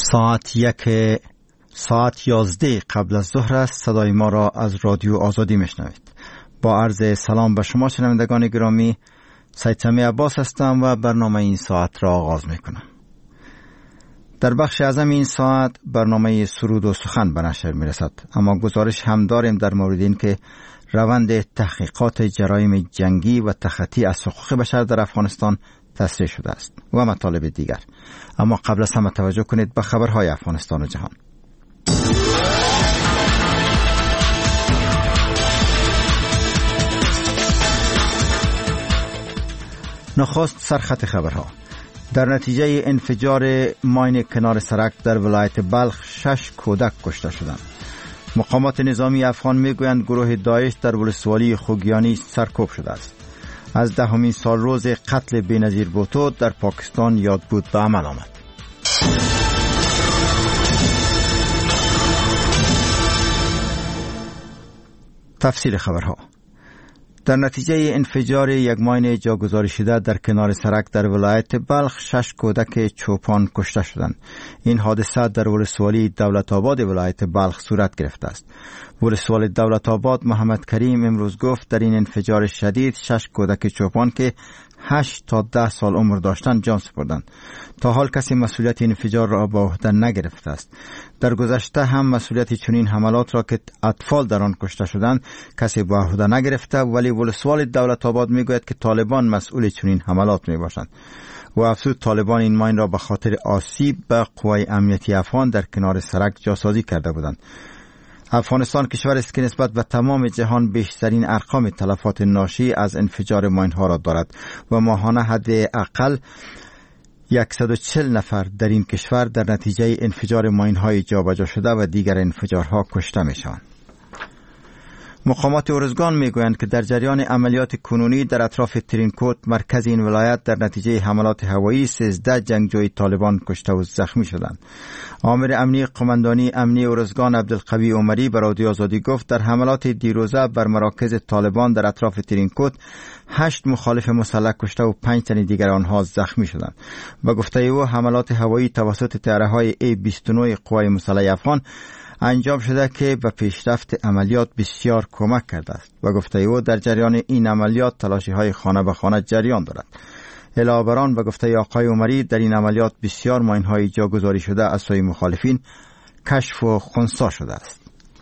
ساعت 11 قبل از ظهر است. صدای ما را از رادیو آزادی میشنوید. با عرض سلام به شما شنوندگان گرامی، سید سمی عباس هستم و برنامه این ساعت را آغاز میکنم. در بخش اعظم این ساعت برنامه سرود و سخن به نشر میرسد، اما گزارش هم داریم در مورد این که روند تحقیقات جرایم جنگی و تخطی از حقوق بشر در افغانستان تسریع شده است و مطالب دیگر. اما قبل از همه توجه کنید به خبرهای افغانستان و جهان. نخست سرخط خبرها. در نتیجه انفجار ماین کنار سرک در ولایت بلخ 6 کودک کشته شدند. مقامات نظامی افغان میگویند گروه داعش در ولسوالی خوگیانی سرکوب شده است. از 10مین سال روز قتل بینظیر بوتو در پاکستان یاد بود به عمل آمد. تفصیل خبرها. در نتیجه انفجار یک ماین جاگذاری شده در کنار سرک در ولایت بلخ 6 کودک چوپان کشته شدند. این حادثه در ولسوالی دولت آباد ولایت بلخ صورت گرفته است. ولسوال دولت آباد محمد کریم امروز گفت در این انفجار شدید 6 کودک چوپان که 8 تا 10 سال عمر داشتند جان سپردند. تا حال کسی مسئولیت انفجار را به عهده نگرفته است. در گذشته هم مسئولیت چنین حملات را که اطفال در آن کشته شدند کسی به عهده نگرفته، ولی ولسوال دولت آباد میگوید که طالبان مسئول چنین حملات میباشند و افزود طالبان این ماین را به خاطر آسیب به قوای امنیتی افغان در کنار سرک جاسازی کرده بودند. افغانستان کشور است که نسبت به تمام جهان بیشترین ارقام تلفات ناشی از انفجار ماین ها را دارد و ماهانه حداقل 140 نفر در این کشور در نتیجه انفجار ماین های جابجا شده و دیگر انفجارها کشته می شوند. مقامات ارزگان میگویند که در جریان عملیات کنونی در اطراف ترینکوت مرکز این ولایت در نتیجه حملات هوایی 13 جنگجوی طالبان کشته و زخمی شدند. آمر امنی قماندانی امنی ارزگان عبدالقوی عمری به رادیو آزادی گفت در حملات دیروزه بر مراکز طالبان در اطراف ترینکوت 8 مخالف مسلح کشته و 5 تن دیگر آنها زخمی شدند. به گفته او حملات هوایی توسط طیاره‌های A-29 قوای مسلح افغان انجام شده که به پیشرفت عملیات بسیار کمک کرده است و گفته او در جریان این عملیات تلاشی های خانه به خانه جریان دارد. علاوه بر آن به گفته آقای عمری در این عملیات بسیار ماین های جاگذاری شده از سوی مخالفین کشف و خنثی شده است.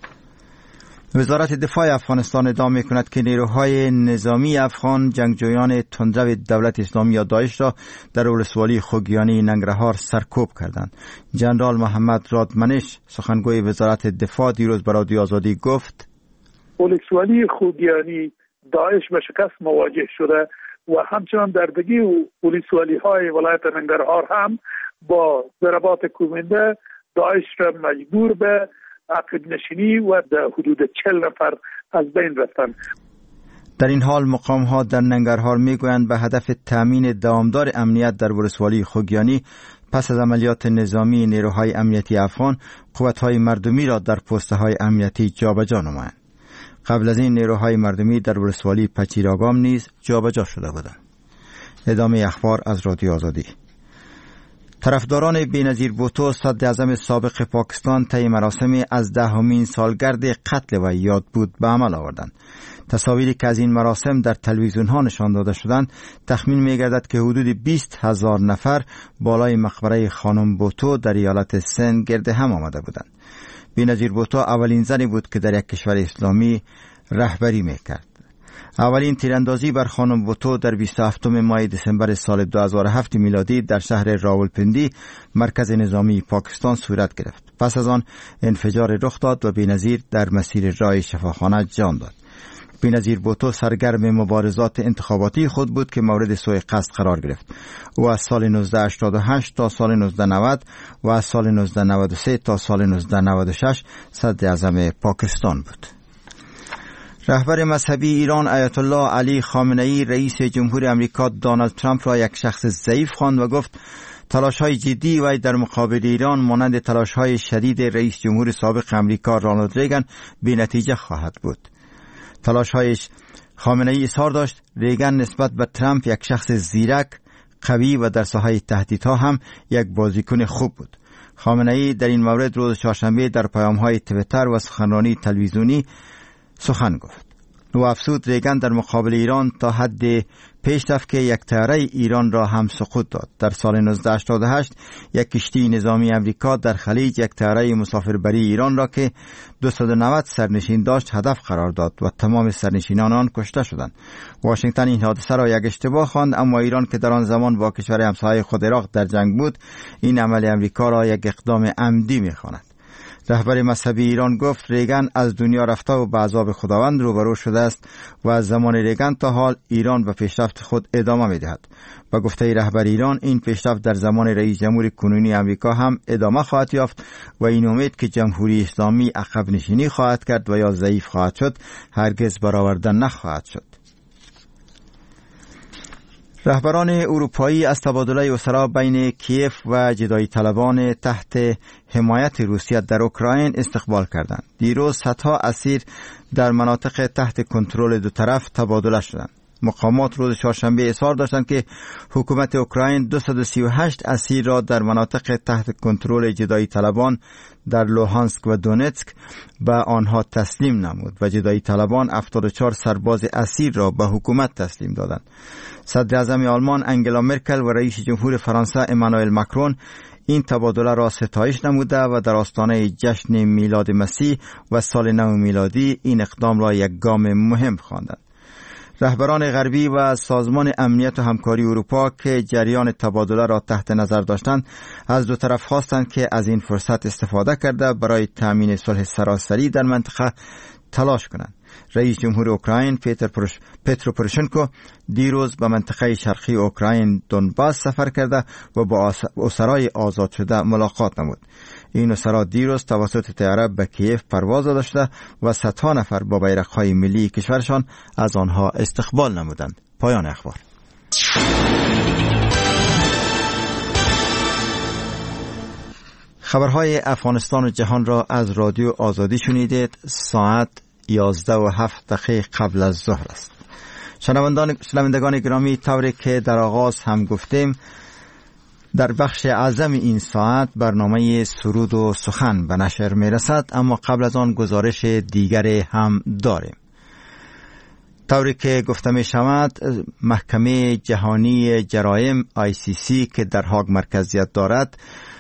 وزارت دفاع افغانستان ادعا می‌کند که نیروهای نظامی افغان جنگجویان تندرو دولت اسلامی یا داعش را در ولسوالی خوگیانی ننگرهار سرکوب کردند. جنرال محمد رادمنش سخنگوی وزارت دفاع دیروز به رادیو آزادی گفت ولسوالی خوگیانی داعش به شکست مواجه شده و همچنان در دیگر ولسوالی های ولایت ننگرهار هم با ضربات کوبنده داعش را مجبور به عقب نشینی و در حدود 40 نفر از بین رفتند. در این حال مقام ها در ننگرهار میگویند به هدف تامین دوامدار امنیت در ولسوالی خوگیانی پس از عملیات نظامی نیروهای امنیتی افغان قوت‌های مردمی را در پست‌های امنیتی جابجا نمایند. قبل از این نیروهای مردمی در ولسوالی پچیراگام نیز جابجا شده بودند. ادامه اخبار از رادیو آزادی. طرفداران بینظیر بوتو صدر اعظم سابق پاکستان طی مراسمی از 10مین سالگرد قتل و یاد بود به عمل آوردند. تصاویری که از این مراسم در تلویزیون ها نشان داده شدند تخمین می‌گردد که حدود 20,000 نفر بالای مقبره خانم بوتو در ایالت سند گرد هم آمده بودند. بینظیر بوتو اولین زنی بود که در یک کشور اسلامی رهبری می‌کرد. اولین تیراندازی بر خانم بوتو در 27 ماه دسامبر سال 2007 میلادی در شهر راولپندی مرکز نظامی پاکستان صورت گرفت. پس از آن انفجار رخ داد و بینظیر در مسیر راه شفاخانه جان داد. بینظیر بوتو سرگرم مبارزات انتخاباتی خود بود که مورد سوء قصد قرار گرفت. او از سال 1988 تا سال 1990 و از سال 1993 تا سال 1996 صدر اعظم پاکستان بود. رهبر مذهبی ایران آیت الله علی خامنه‌ای رئیس جمهور امریکا دونالد ترامپ را یک شخص ضعیف خواند و گفت تلاش‌های جدی وی در مقابل ایران مانند تلاش‌های شدید رئیس جمهور سابق امریکا رونالد ریگن بی‌نتیجه خواهد بود. تلاش‌های خامنه‌ای اظهار داشت ریگن نسبت به ترامپ یک شخص زیرک، قوی و در ساحه تهدیدها هم یک بازیکن خوب بود. خامنه‌ای در این مورد روز چهارشنبه در پیام‌های توییتر و سخنرانی تلویزیونی سخن گفت. او افزود ریگن در مقابل ایران تا حد پیش رفت که یک طیاره ایران را هم سقوط داد. در سال 1988 یک کشتی نظامی امریکا در خلیج یک طیاره مسافربری ایران را که 290 سرنشین داشت هدف قرار داد و تمام سرنشینان آن کشته شدند. واشنگتن این حادثه را یک اشتباه خواند، اما ایران که در آن زمان با کشور همسایه خود عراق در جنگ بود این عمل امریکا را یک اقدام عمدی می‌خواند. رهبر مذهبی ایران گفت ریگن از دنیا رفته و به عذاب خداوند روبرو شده است و از زمان ریگن تا حال ایران به پیشرفت خود ادامه می‌دهد. با گفته رهبر ایران این پیشرفت در زمان رئیس جمهور کنونی امریکا هم ادامه خواهد یافت و این امید که جمهوری اسلامی عقب نشینی خواهد کرد و یا ضعیف خواهد شد هرگز برآورده نخواهد شد. رهبران اروپایی از تبادله اسرا بین کیف و جدایی طلبان تحت حمایت روسیه در اوکراین استقبال کردند. دیروز صدها اسیر در مناطق تحت کنترل دو طرف تبادله شدند. مقامات روز چهارشنبه اظهار داشتند که حکومت اوکراین 238 اسیر را در مناطق تحت کنترل جدایی طلبان در لوهانسک و دونتسک به آنها تسلیم نمود و جدایی طلبان 74 سرباز اسیر را به حکومت تسلیم دادند. صدر اعظم آلمان انگلا مرکل و رئیس جمهور فرانسه امانوئل ماکرون این تبادله را ستایش نموده و در آستانه جشن میلاد مسیح و سال نو میلادی این اقدام را یک گام مهم خواندند. رهبران غربی و سازمان امنیت و همکاری اروپا که جریان تبادله را تحت نظر داشتند از دو طرف خواستند که از این فرصت استفاده کرده برای تامین صلح سراسری در منطقه تلاش کنند. رئیس جمهور اوکراین پترو پروشنکو دیروز به منطقه شرقی اوکراین دونباس سفر کرده و با اسرای آزاد شده ملاقات نمود. این اسرا دیروز توسط طیاره به کیف پرواز داشته و صدها نفر با بیرق‌های ملی کشورشان از آنها استقبال نمودند. پایان اخبار. خبرهای افغانستان و جهان را از رادیو آزادی شنیدید. ساعت 11:07 قبل از ظهر است. شنوندگان گرامی، طوری که در آغاز هم گفتیم در بخش اعظم این ساعت برنامه سرود و سخن به نشر می رسد، اما قبل از آن گزارش دیگری هم داریم. طوری که گفته می شود محکمه جهانی جرایم ICC که در هاگ مرکزیت دارد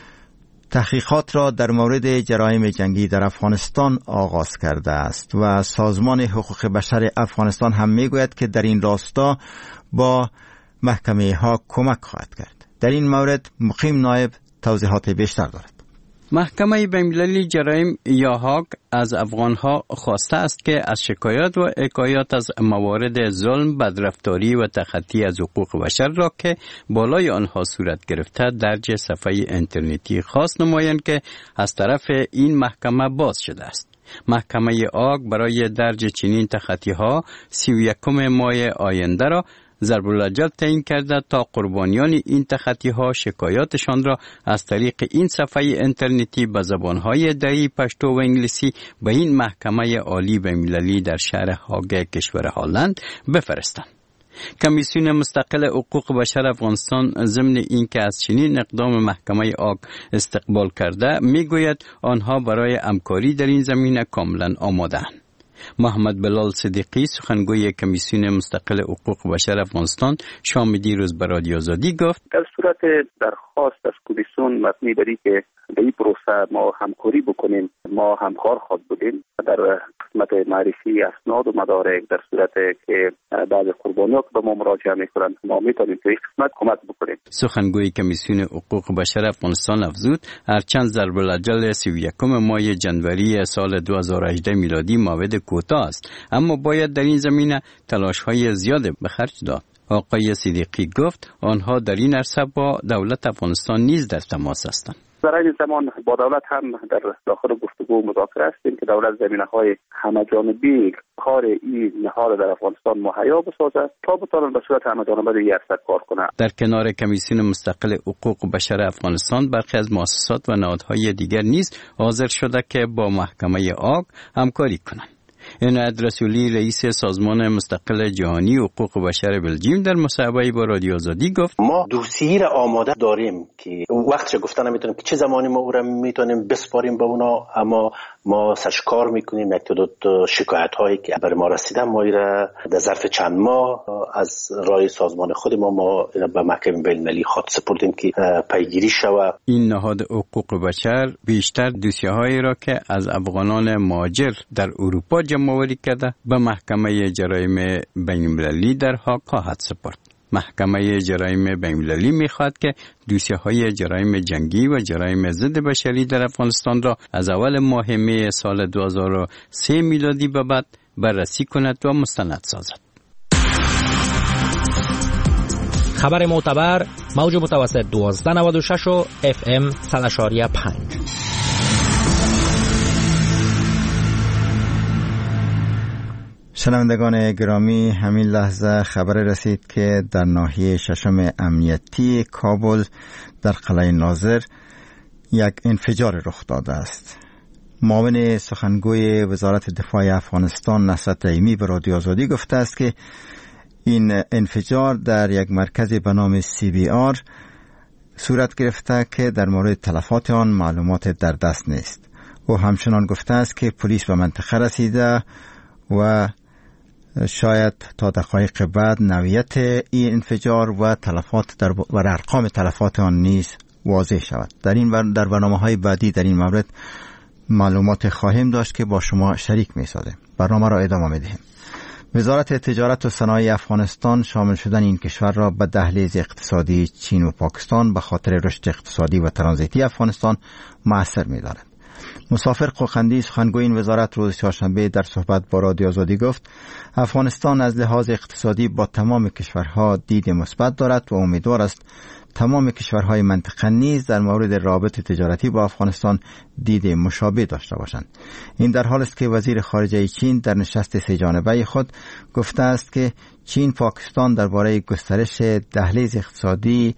تحقیقات را در مورد جرایم جنگی در افغانستان آغاز کرده است و سازمان حقوق بشر افغانستان هم میگوید که در این راستا با محکمه ها کمک خواهد کرد. در این مورد مقیم نایب توضیحات بیشتر دارد. محکمه بین‌المللی جرایم یا هاگ از افغانها خواسته است که از شکایات و حکایات از موارد ظلم، بدرفتاری و تخطی از حقوق بشر را که بالای آنها صورت گرفته درج صفحه اینترنتی خاص نمایند که از طرف این محکمه باز شده است. محکمه هاگ برای درج چنین تخطی‌ها 31 ماه آینده را ضرب الاجل تعیین کرده تا قربانیان این تخطی‌ها شکایاتشان را از طریق این صفحه اینترنتی به زبان‌های دری پشتو و انگلیسی به این محکمه عالی بین‌المللی در شهر هاگ کشور هلند بفرستند. کمیسیون مستقل حقوق بشر افغانستان ضمن اینکه از چنین اقدام محکمه هاگ استقبال کرده میگوید آنها برای همکاری در این زمینه کاملا آماده‌اند. محمد بلال صدیقی سخنگوی کمیسیون مستقل حقوق بشر افغانستان شام دیروز به رادیو آزادی گفت در صورت درخواست از کمیسیون مبنی بر اینکه در این پروسه ما همکاری بکنیم، ما همکار خود بودیم در قسمت معرفی اسناد و مدارک. در صورت که بعض قربانی‌ها که به ما مراجعه می‌کنند ما می‌تونیم در این قسمت کمک بکنیم. سخنگوی کمیسیون حقوق بشر افغانستان افزود هرچند ضرب الاجل 31 ماه جنوری سال 2018 میلادی موعد کوتاه است، اما باید در این زمینه تلاش‌های زیاد به خرج داد. آقای صدیقی گفت آنها در این عرصه با دولت افغانستان نیز در تماس هستند. در این زمان با دولت هم در داخل گفتگو مذاکره هستیم که دولت زمینه‌های همه‌جانبی کار این نهاد در افغانستان مهیا بسازد تا بتواند به صورت همه‌جانبه در این عرصه کار کند. در کنار کمیسیون مستقل حقوق بشر افغانستان برخی از مؤسسات و نهادهای دیگر نیز حاضر شده که با محکمه هاگ همکاری کنند. عنایت رسولی رئیس سازمان مستقل جهانی حقوق بشر بلژیم در مصاحبه با رادیو آزادی گفت ما دوسیه را آماده داریم که وقتش گفتن نمیتونیم که چه زمانی ما او را میتونیم بسپاریم به اونا، اما ما سرشکار میکنیم یک تعداد شکایت هایی که بر ما رسیدن ما را در ظرف چند ماه از رای سازمان خود ما به محکمه بین‌المللی خواهد سپردیم که پیگیری شود. این نهاد حقوق بشر بیشتر دوسیه‌هایی را که از افغانان مهاجر در اروپا جمع‌آوری کرده به محکمه جرایم بین‌المللی در هاگ خواهد سپرد. محکمه جرایم بین‌المللی می‌خواهد که دوسیه‌های جرایم جنگی و جرایم ضد بشری در افغانستان را از اول ماه می سال 2003 میلادی به بعد بررسی کند و مستند سازد. خبر معتبر موج متوسط 1296 و FM 100.5. شنوندگان گرامی، همین لحظه خبر رسید که در ناحیه ششم امنیتی کابل در قلعه ناظر یک انفجار رخ داده است. معاون سخنگوی وزارت دفاع افغانستان نصرت رحیمی به رادیو آزادی گفته است که این انفجار در یک مرکز به نام CBR صورت گرفته که در مورد تلفات آن معلومات در دست نیست. او همچنان گفته است که پلیس به منطقه رسیده و شاید تا دقایق بعد نوعیت این انفجار و تلفات و ارقام تلفات آن نیز واضح شود. در برنامه‌های بعدی در این مورد معلومات خواهیم داشت که با شما شریک می‌سازیم. برنامه را ادامه می‌دهیم. وزارت تجارت و صنایع افغانستان شامل شدن این کشور را به دهلیز اقتصادی چین و پاکستان به خاطر رشد اقتصادی و ترانزیتی افغانستان مؤثر می‌داند. مسافر قوقندی سخنگوی این وزارت روز چهارشنبه در صحبت با رادیو آزادی گفت افغانستان از لحاظ اقتصادی با تمام کشورها دید مثبت دارد و امیدوار است تمام کشورهای منطقه نیز در مورد روابط تجارتی با افغانستان دید مشابه داشته باشند. این در حالی است که وزیر خارجه چین در نشست سه جانبه خود گفته است که چین پاکستان درباره گسترش دهلیز اقتصادی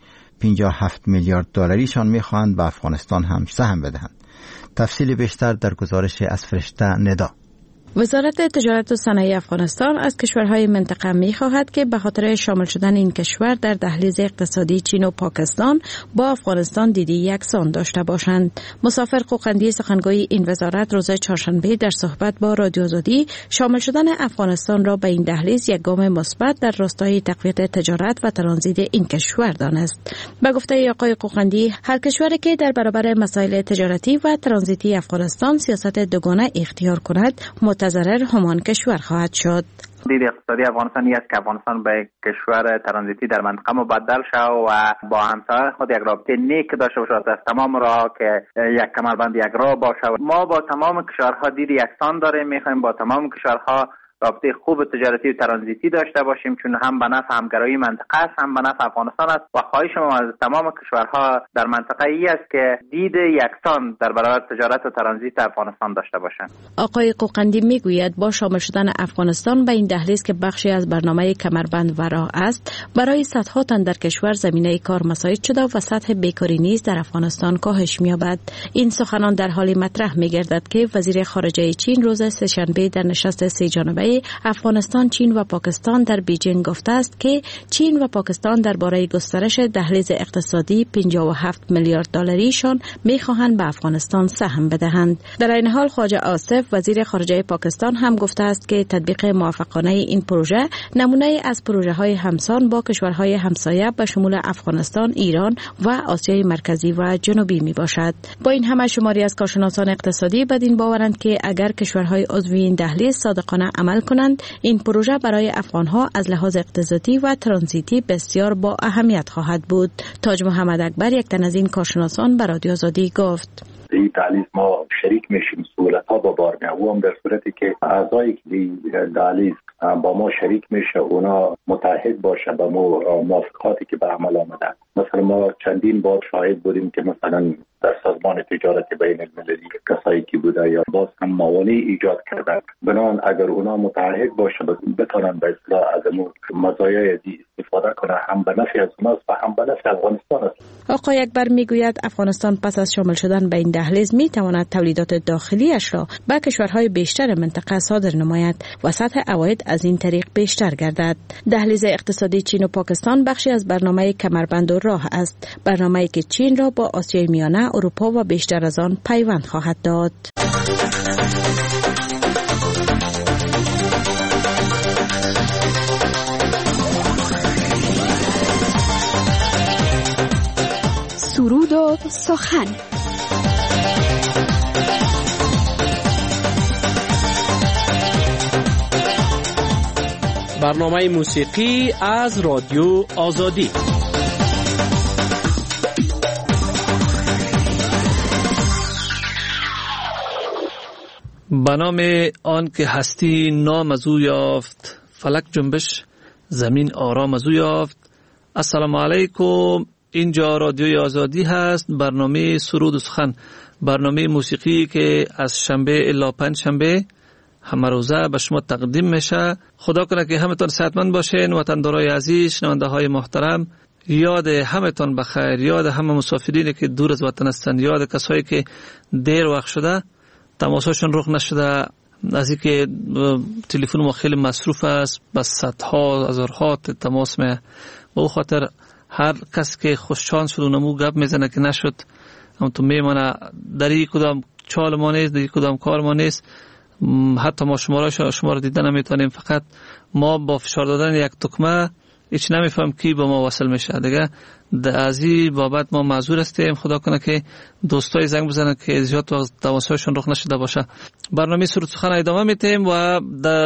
57 میلیارد دلاریشان می‌خواهند به افغانستان هم سهم بدهند. تفصیل بیشتر در گزارش از فرشته ندا. وزارت تجارت و صنایع افغانستان از کشورهای منطقه می‌خواهد که به خاطر شامل شدن این کشور در دهلیز اقتصادی چین و پاکستان با افغانستان دیدی یکسان داشته باشند. مسافر قوقندی سخنگوی این وزارت روز چهارشنبه در صحبت با رادیو آزادی شامل شدن افغانستان را به این دهلیز یک گام مثبت در راستای تقویت تجارت و ترانزیت این کشور دانست. به گفته آقای قوقندی، هر کشوری که در برابر مسائل تجارتی و ترانزیتی افغانستان سیاست دوگانه اختیار کند متضرر همان کشور خواهد شد. دید اقتصادی افغانستان است که افغانستان به کشور ترانزیتی در منطقه مبدل شود و با همسایه خود یک رابطه نیک داشته باشد از تمام راه که یک کمربند یک راه باشه. ما با تمام کشورها دید یکسان داریم، میخوایم با تمام کشورها رابطه خوب تجارتی و ترانزیتی داشته باشیم، چون هم به نفع همگرایی منطقه است هم به نفع افغانستان است و خواهش ما از تمام کشورها در منطقه ای است که دید یکسان در برابر تجارت و ترانزیت افغانستان داشته باشند. آقای قوقندی میگوید با شامل شدن افغانستان به این دهلیز که بخشی از برنامه کمربند و راه است، برای صدها تن در کشور زمینه کار مساعد شده و سطح بیکاری نیز در افغانستان کاهش می‌یابد. این سخنان در حالی مطرح می‌گردد که وزیر خارجه چین روز سه‌شنبه در نشست سه جانبه افغانستان، چین و پاکستان در بیجینگ گفته است که چین و پاکستان درباره گسترش دهلیز اقتصادی 57 میلیارد دلاریشان می‌خواهند به افغانستان سهم بدهند. در این حال خواجه آصف وزیر خارجه پاکستان هم گفته است که تطبیق موفقانه این پروژه نمونه از پروژه‌های همسان با کشورهای همسایه به شمول افغانستان، ایران و آسیای مرکزی و جنوبی میباشد. با این همه شماری از کارشناسان اقتصادی بدین باورند که اگر کشورهای عضو این دهلیز صادقانه عمل کنند، این پروژه برای افغانها از لحاظ اقتصادی و ترانزیتی بسیار با اهمیت خواهد بود. تاج محمد اکبر یک تن از این کارشناسان به رادیو آزادی گفت: این دهلیز ما شریک میشیم، سهولت‌ها با بار می‌آوریم در صورتی که اعضایی که دهلیز با ما شریک میشه اونا متحد باشه با موافقاتی که به عمل آمده. مثلا ما چندین بار شاهد بودیم که مثلا در سازمان تجارت بین المللی کسایی که بوده یا باز هم موانع ایجاد کردن، بنابراین اگر اونا متحد باشه بتونن به اصطلاح از مزایای استفاده کنه هم به نفع از اوناست و هم به نفع افغانستان است. آقای اکبر میگوید افغانستان پس از شامل شدن به این دهلیز میتواند تولیدات داخلیش را به کشورهای بیشتر منطقه صادر نماید و سطح عواید از این طریق بیشتر گردد. دهلیز اقتصادی چین و پاکستان بخشی از برنامه کمربند و راه است، برنامه‌ای که چین را با آسیای میانه، اروپا و بیشتر از آن پیوند خواهد داد. سرود و سخن. برنامه موسیقی از رادیو آزادی. به نام آن که هستی نام از او یافت، فلک جنبش زمین آرام از او یافت. السلام علیکم، اینجا رادیوی آزادی هست. برنامه سرود و سخن، برنامه موسیقی که از شنبه الی پنج شنبه همه روزه به شما تقدیم میشه. خدا کنه که همتون صحتمند باشین. وطندارای عزیز، شنونده های محترم، یاد همتون بخیر، یاد همه مسافرینی که دور از وطن هستند، یاد کسایی که دیر وقت شده تماساشون رخ نشده، از اینکه تلفن ما خیلی مصروف است، بس صدها هزارها تماس می به خاطر هر کس که خوششانس شد اونمو گپ میزنه که نشد، اما تو میمانه در یک کدام چال ما نیست، در یک کدام کار ما نیست. حتی ما شما را دیدن نمیتونیم، فقط ما با فشار دادن یک تکمه هیچ نمیفهم کی به ما وصل میشه دیگه. از این بابت ما معذور هستیم. خدا کنه که دوستای زنگ بزنن که زیاد وقت تماسهاشون رخ نشده باشه. برنامه سرود سخن ادامه میتیم و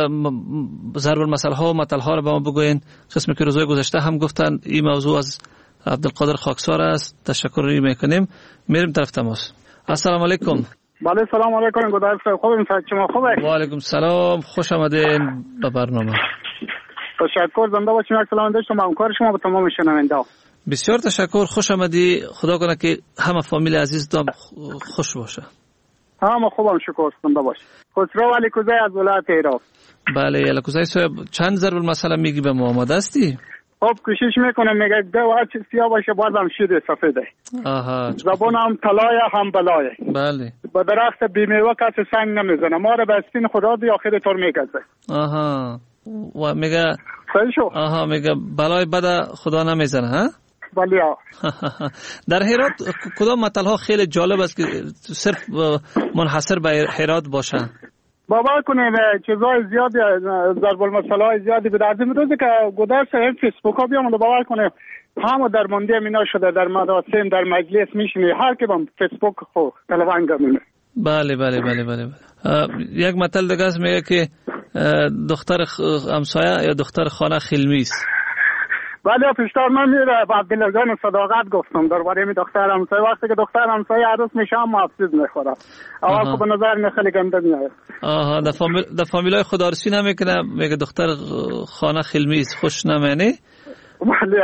ضرب المثل ها و متل ها رو به ما بگوین. قسمی که روزهای گذشته هم گفتن این موضوع از عبدالقادر خاکسار است. تشکر میکنیم. میریم طرف تماس. السلام علیکم. بله سلام علیکم. گودار صاحب خوبین؟ شما خوبه؟ و علیکم سلام، خوش آمدین به برنامه. تشکر. زنده باشین. سلام داشتم همکار شما به تمام شنونده. بسیار تشکر، خوش آمدی. خدا کنه که همه فامیل عزیز دام خوش باشه. همه خوبم، شکر. زنده باش. خسرو علیکوزی از ولایت هرات. بله علیکوزی صاحب، چند ضرب المثل میگی به ما؟ آماده هستی؟ خب کوشش میکنم. میگه دو هر سیاه باشه بازم شیر سفیده. آها. زبان هم طلای هم بلای. بله. با درخت بیمیوه کسی سنگ نمیزنه. ما رو بستین خدا دی آخر طور میگذه. آها. و میگه صحیح شو. آها، میگه بلای بد خدا نمیزنه ها؟ بله. در هرات کدام متل ها خیلی جالب است که صرف منحصر به هرات باشه؟ باور کنید چیزای زیادی، ضرب المثل های زیادی بود. از این روزی که گذشته این فیسبوک ها بیامده، باور کنید همه در منده مینا شده، در مراسم در مجلس میشینه، هر کی با فیسبوک خو تلوانگ میمونه. بله بله بله بله. یک متل دیگه است میگه که دختر همسایه یا دختر خانه خیلمی است. بله پیشتر من میره با عبدالله جان صداقت گفتم درباره می دختر همسایه. وقتی که دختر همسایه عروس میشه هم افسوس میخوره. اول که به نظر می خیلی گنده میاد. آها، در فامیلای خدارسی نمیکنه، میگه دختر خانه خیلمی است، خوش نمینه. بله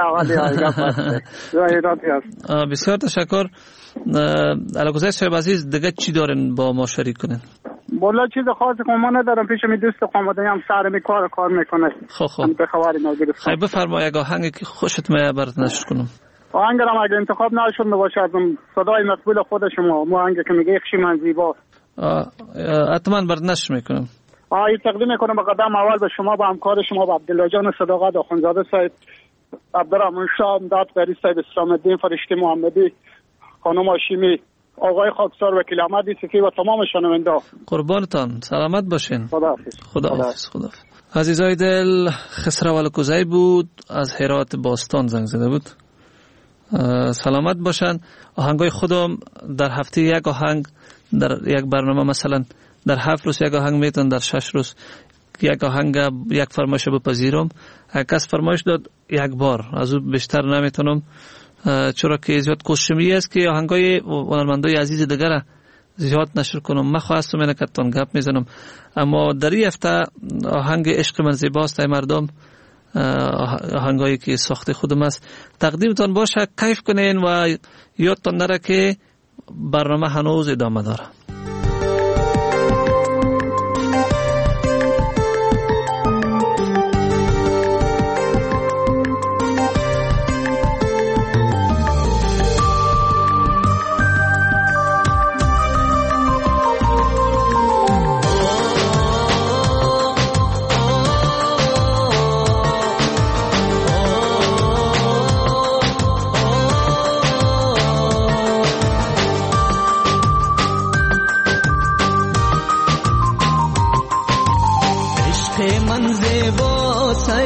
بسیار تشکر. علاقه صاحب عزیز دیگه چی دارین با ما شریک کنین؟ والا چیز خاصی که ما ندارم. پیش می دوست خانواده هم سر می کار میکنه. خب خیلی بفرمای اگه آهنگی که خوشت میاد برات نشر کنم. آهنگ هم اگه انتخاب نشد باشه از صدای مقبول خود شما، آهنگی که میگه خشی من زیبا، حتما برات نشر میکنم. این تقدیم میکنم به قدم اول به شما، به همکار شما، به عبدالله جان صداقت، آخوندزاده صاحب، عبدالرحمن شاه، امداد غری صاحب، اسلام الدین فرشته محمدی، خانم هاشمی، آقای خاکسار، وکیل احمد یوسفی و تمام شنونده. قربانتان، سلامت باشین. خداحافظ. خدا. عزیزای دل، خسرو الکوزی بود، از هرات باستان زنگ زده بود. سلامت باشن. آهنگای خودم در هفته یک آهنگ، در یک برنامه مثلا در 7 روز یک آهنگ میتونم، در 6 روز یک آهنگ، یک فرمایش بپذیرم. کس فرمایش داد یک بار، از او بیشتر نمیتونم، چرا که زیاد کوششمی است که آهنگای هنرمندای عزیز دیگر زیاد نشر کنم. من خواستم اینه که تون گپ میزنم، اما در این هفته آهنگ عشق من زیباست ای مردم، آهنگایی که ساخته خودم است، تقدیمتان باشه، کیف کنین و یادتان نره که برنامه هنوز ادامه داره.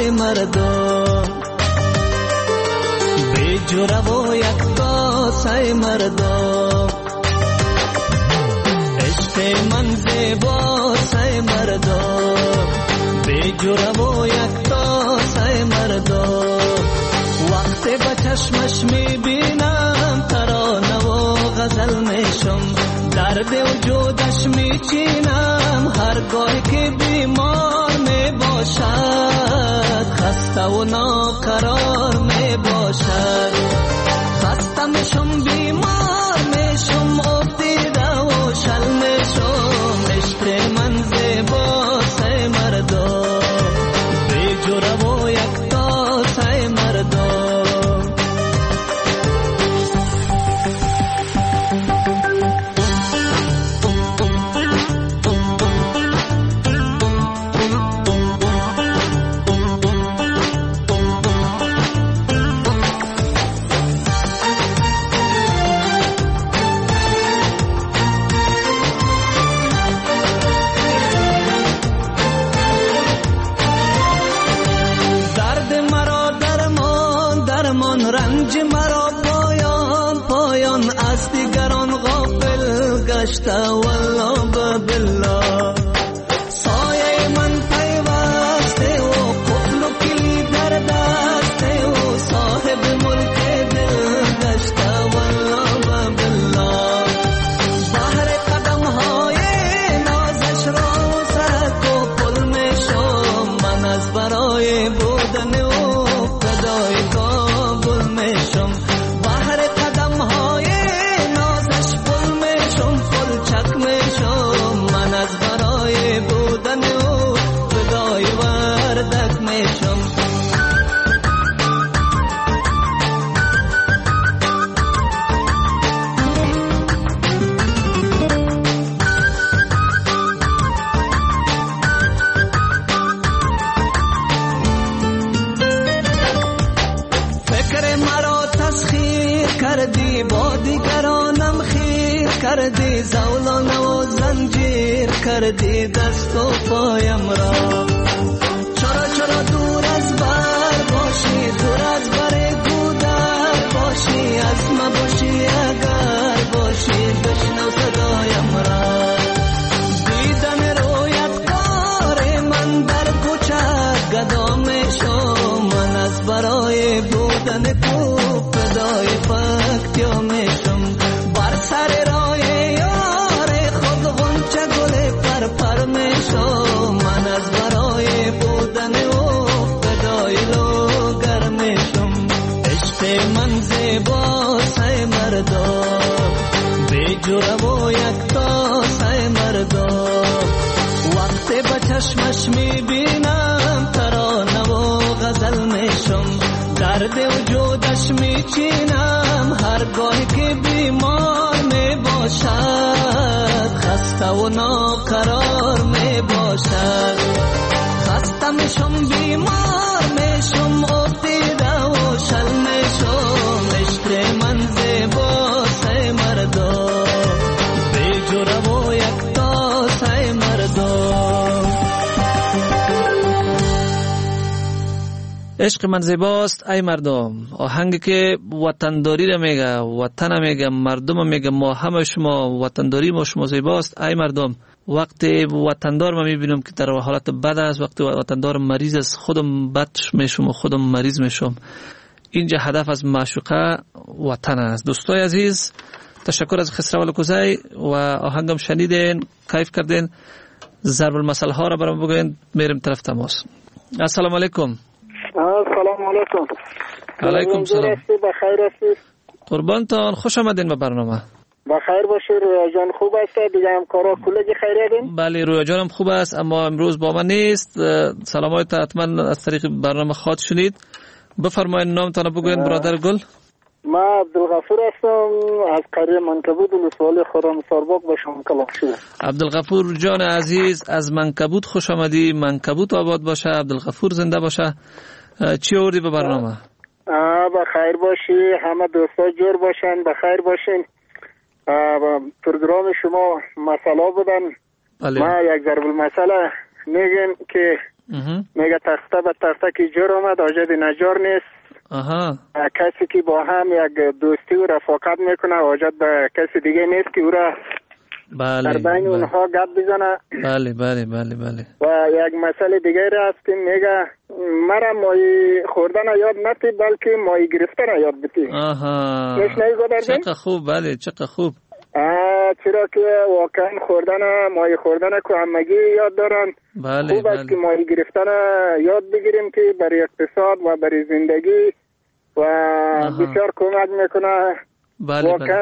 سای مردم بی جرم و یک تا سای مردم عشق من زیبا سای مردم بی جرم و یک تا سای مردم وقتی با چشمش میبینم ترانه و غزل میشم درد وجودش میچینم هرگاه که بیمار میباشد خسته و ناقرار میباشد خسته میشم بیمار میشم افتیده و شل میشم عشق من زیبا سای مردم بی جرم و یک تا سای مردم رنج مرا پایان پایان از دیگران غافل گشته والله بالله سایه من پیوسته و قفل و کلید در دسته و صاحب ملک دل گشته والله بالله بحر قدم های نازش را سرک و پل میشم من از برای بودن و فدای بحر قدم های نازش پل میشم پل چک میشم من از برای بودن او فدای وردک میشم کردی با دیگرانم خیر کردی زولان و زنجیر کردی دست و پایم را چرا دور از بر باشی دور از بر گودر باشی از ما باشی اگر باشی بشنو صدایم را دیدن رویت کار من در کوچه گدا میشم من از برای بودن تو فدای فکتیا میشم بر سر رای یار خود غنچه گل پر میشم من از برای بودن او فدای لوگر میشم عشق من زیبا سای مردم بی جرم و یک تا سای مردم وقتی با چشمش میبینم ترانه و غزل میشم درد وجودش میچینم هرگاه که بیمار میباشد خسته و ناقرار میباشد خسته میشم بیمار میشم افتیده و شل میشم عشق من زیبا سای مردم بی جرم و یک تا سای مردم عشق من زیباست ای مردم آهنگی که وطنداری را میگه وطن میگه مردم میگه ما همه شما وطنداری ما شما زیباست ای مردم وقتی وطندار ما میبینم که در حالت بد است وقتی وطندار مریض است خودم بد میشم و خودم مریض میشم اینجا هدف از معشوقه وطن است دوستای عزیز تشکر از خسرو الکوزی و آهنگم شنیدین کیف کردین ضرب المثل ها را برام بگوین میریم طرف تماس السلام علیکم سلام علیکم علیکم سلام بخیر هستید قربانتان خوش آمدین به برنامه بخیر باشی رویا جان خوب است دیگه همکارا کلگی خیریتین بله رویا جانم خوب است اما امروز با من نیست سلامات حتما از طریق برنامه خواد شنید بفرمایید نامتان بگوین برادر گل ما عبدالغفور هستم از قریه منکبود ولسوالی خرم سارباغ به شما کلام شده عبدالغفور جان عزیز از منکبود خوش آمدی منکبود آباد باشه عبدالغفور زنده باشه چی آوردی به برنامه بخیر باشی همه دوستا جور باشن بخیر باشین پروگرام شما مسئله بودن بله. ما یک ضرب المثل میگیم که میگه تخته به تخته که جور آمد آجد نجار نیست. کسی که با هم یک دوستی و رفاقت میکنه آجد به کسی دیگه نیست که او را در بین اونها گپ بزنه. بله بله بله بله. و یک مسئله دیگه را است که میگه مرا مایی خوردن یاد نتی بلکه مایی گرفتن یاد بتی. میشنوی گودرجان؟ چقدر خوب. بله چقدر خوب. چرا که واقعا مایی خوردن که همگی یاد دارن. بله خوب است که مایی گرفتن یاد بگیریم که برای اقتصاد و برای زندگی و بسیار کمک میکنه. بله واقعا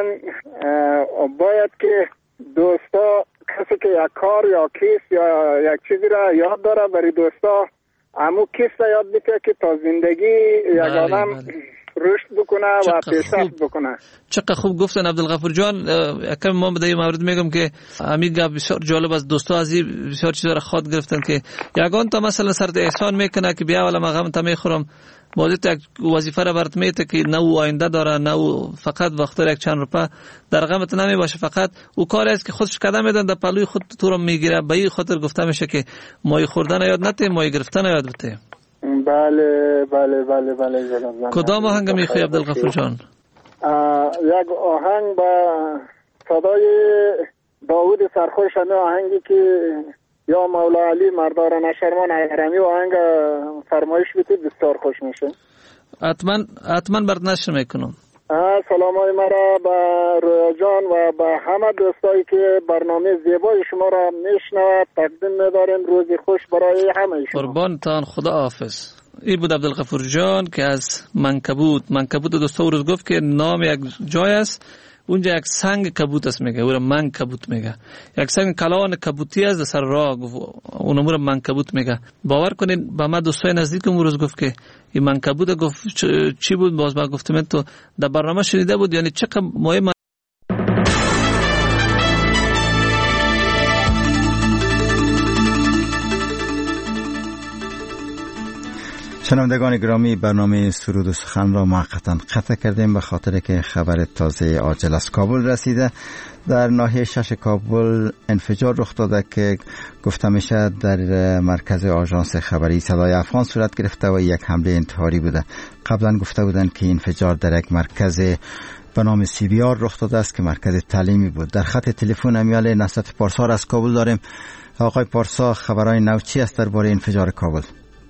باید که دوستا کسی که یک کار یا کیس یا یک چیزی را یاد داره برای دوستا همو کیس را یاد بده که تا زندگی یک آدم رشد بکنه و پیشرفت بکنه. چقدر خوب گفتن عبدالغفور جان. یکم ما به این مورد میگم که همین گپ بسیار جالب است. دوستا از این بسیار چیزا را خاط گرفتن که یگان تا مثلا سرت احسان میکنه که بیا ولی مغم تا میخورم بازی یک وظیفه را برات میته که نه او آینده داره نه او فقط وقت یک چند روپه در غمت نمی باشه، فقط او کاری است که خودش قدم میدن در پلوی خود تو رو میگیره. به این خاطر گفته میشه که مایی خوردن یاد نته مایی گرفتن یاد بته. بله بله بله بله جناب. کدام آهنگ میخوای عبدالغفور جان؟ یک آهنگ با صدای داوود سرخوش، همه آهنگی که یا مولا علی مردار نشرمان ایرانی آهنگ فرمایش بتید بسیار خوش میشه. حتما برات نشر میکنم. سلامای مرا با رویا جان و با همه دوستایی که برنامه زیبای شما را میشنوند تقدیم می‌داریم. روزی خوش برای همه شما. قربانتان، خدا حافظ. این بود عبدالغفور جان که از منکبوت دوستا روز گفت که نام یک جای است، اونجا یک سنگ کبوت است میگه، اون منکبوت میگه. یک سنگ کلان کبوتی است سر راه، اون امور منکبوت میگه. باور کنین با ما دوستای نزدیکم روز گفت که این منکبوت، گفت چی بود؟ باز ما گفتم تو در برنامه شنیده بود، یعنی چقدر مهم. شنوندگان گرامی، برنامه سرود و سخن را موقتا قطع کردیم به خاطر که خبر تازه عاجل از کابل رسیده. در ناحیه 6 کابل انفجار رخ داده که گفته میشه در مرکز آژانس خبری صدای افغان صورت گرفته و یک حمله انتحاری بوده. قبلا گفته بودند که انفجار در یک مرکز به نام CBR رخ داده است که مرکز تعلیمی بود. در خط تلفن امیال نصرت پارسا از کابل داریم. آقای پارسا، خبرهای نو چی است درباره انفجار کابل؟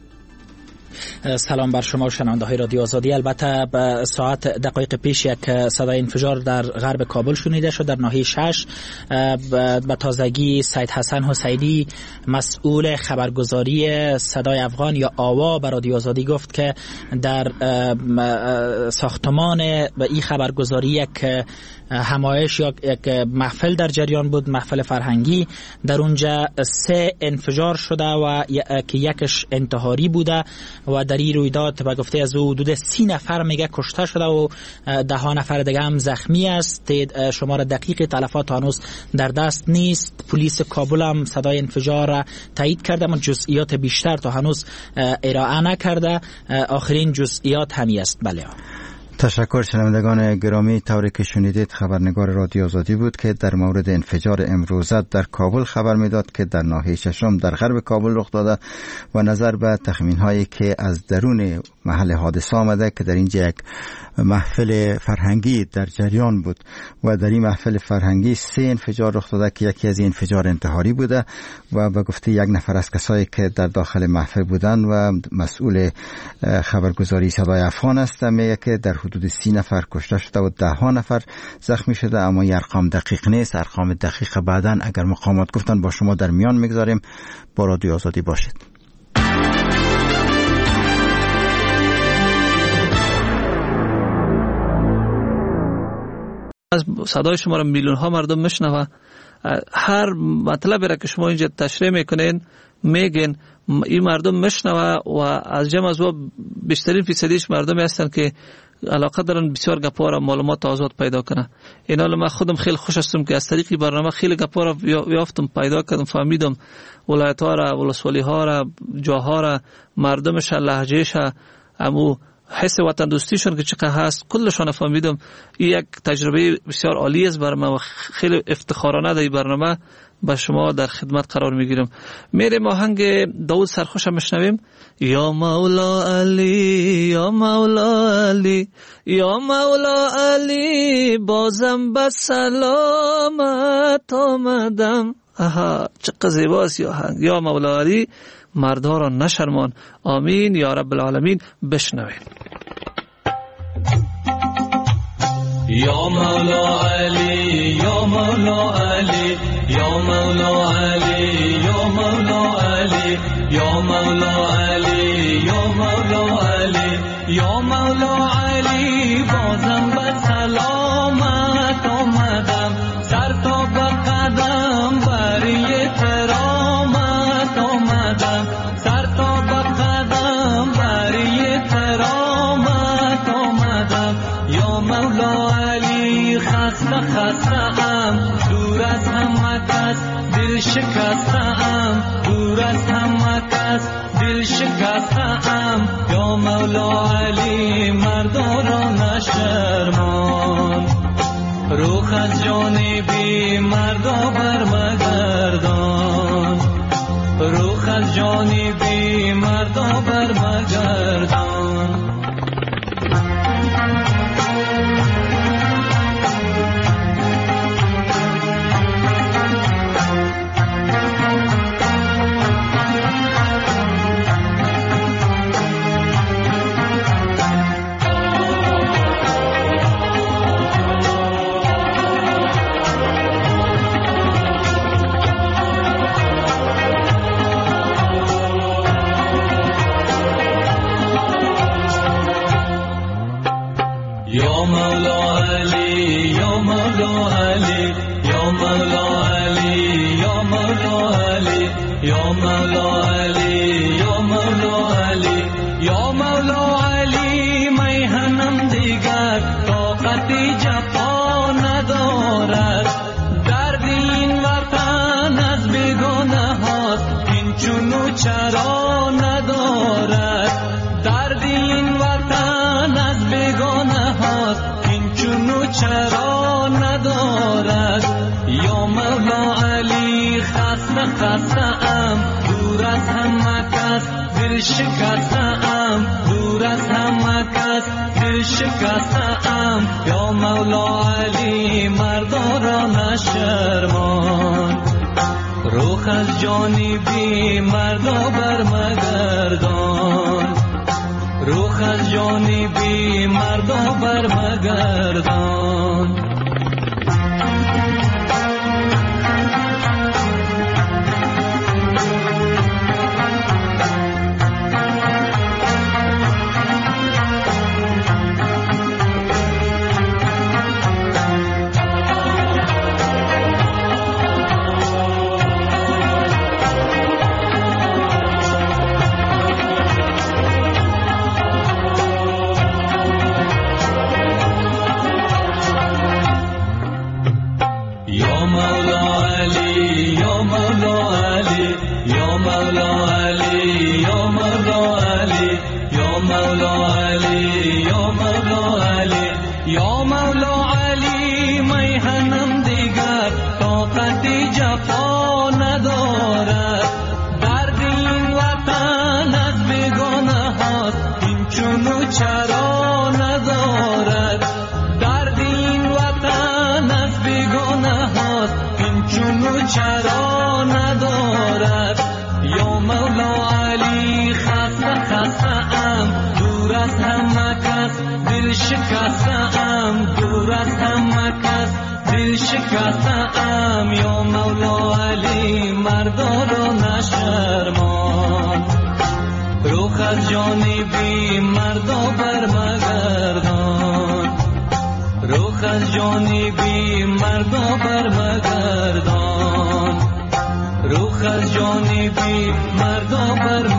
سلام بر شما و شنونده های رادیو آزادی. البته به ساعت دقایق پیش یک صدای انفجار در غرب کابل شنیده شد، در ناحیه 6. به تازگی سید حسن حسینی مسئول خبرگزاری صدای افغان یا آوا به رادیو آزادی گفت که در ساختمان این خبرگزاری یک همایش یا یک محفل در جریان بود، محفل فرهنگی. در اونجا 3 انفجار شده و که یکش انتحاری بوده و در این رویداد به گفته از او حدود 30 نفر میگه کشته شده و 10 نفر دیگه هم زخمی است. شمار دقیق تلفات هنوز در دست نیست. پلیس کابل هم صدای انفجار را تایید کرده اما جزئیات بیشتر تا هنوز ارائه نکرده. آخرین جزئیات همی است. بله. تشکر. شنوندگان گرامی، طوری که شنیدید خبرنگار رادیو آزادی بود که در مورد انفجار امروزه در کابل خبر میداد که در ناحیه 6 در غرب کابل رخ داده و نظر به تخمین هایی که از درون محل حادثه آمده که در اینجا یک محفل فرهنگی در جریان بود و در این محفل فرهنگی 3 انفجار رخ داده که یکی از این انفجار انتحاری بوده و به گفته یک نفر از کسایی که در داخل محفل بودن و مسئول خبرگزاری صدای افغان است میگه که در حدود 30 نفر کشته شده و 10 نفر زخمی شده، اما این ارقام دقیق نیست. ارقام دقیق بعداً اگر مقامات گفتن با شما در میان میگذاریم. با رادیو آزادی باشید. صدای شما را میلیون ها مردم میشنوه. هر مطلبی را که شما اینجا تشریح میکنین میگین این مردم میشنوه و از جمع از بیشترین فیصدیش مردمی هستن که علاقه دارن بسیار گپا را معلومات آزاد پیدا کنه. این حالا من خودم خیلی خوش هستم که از طریق برنامه خیلی گپا را یافتم، پیدا کردم، فهمیدم ولایت ها را، ولسوالی ها را، جاها را، مردمش، لهجهش، امو حس وطن دوستیشون که چقدر هست کلشون فهمیدم. یک تجربه بسیار عالی است برای من و خیلی افتخارانه در این برنامه با شما در خدمت قرار میگیرم. میریم آهنگ داود سرخوش مشنویم. یا مولا علی یا مولا علی یا مولا علی بازم به سلامت آمدم. آها چقدر زیباست یا آهنگ. یا مولا علی مردها را نشرمان. آمین یا رب العالمین. بشنویم. یا مولا علی یا مولا علی یا مولا علی یا مولا علی یا مولا علی یا مولا علی یا مولا علی بازم به سلامت آمدم. سر تا به قدم بری کرامت آمدم. سر تا به قدم بری کرامت آمدم. یا مولا علی خسته خسته ام دور از همه کس دل شکسته ام دور از همه کس دل شکسته ام. یا مولا علی مردا را نشرمان. روح از جانبی مردا برمگردان. روح از جانبی مردا برمگردان. یا مولا علی یا مولا علی یا مولا علی یا مولا علی یا مولا علی یا مولا علی یا مولا علی میهنم دیگر طاقت جفا ندارد. درد این وطن از بیگانه هاست این چونو چرا ندارد. درد این وطن از بیگانه هاست این چونو چرا ندارد. یا مولا علی خسته خسته ام دور از همه کس دل شکسته ام دور از همه کس دل شکسته ام. یا مولا علی مردا را نشرمان. روح از جانبی مردا برمگردان. روح از جانبی مردا برمگردان. یا مولا علی میهنم دیگر طاقت جفا ندارد. درد این وطن از بیگانه هاست این چونو چرا ندارد. درد این وطن از بیگانه هاست این چونو چرا ندارد. یا مولا علی خسته خسته ام دور از همه کس دل شکسته ام دور از همه کس دل شکسته ام. یا مولا علی مردا را نشرمان. روح از جانبی مردا برمگردان. روح از جانبی مردا برمگردان. روح از جانبی مردا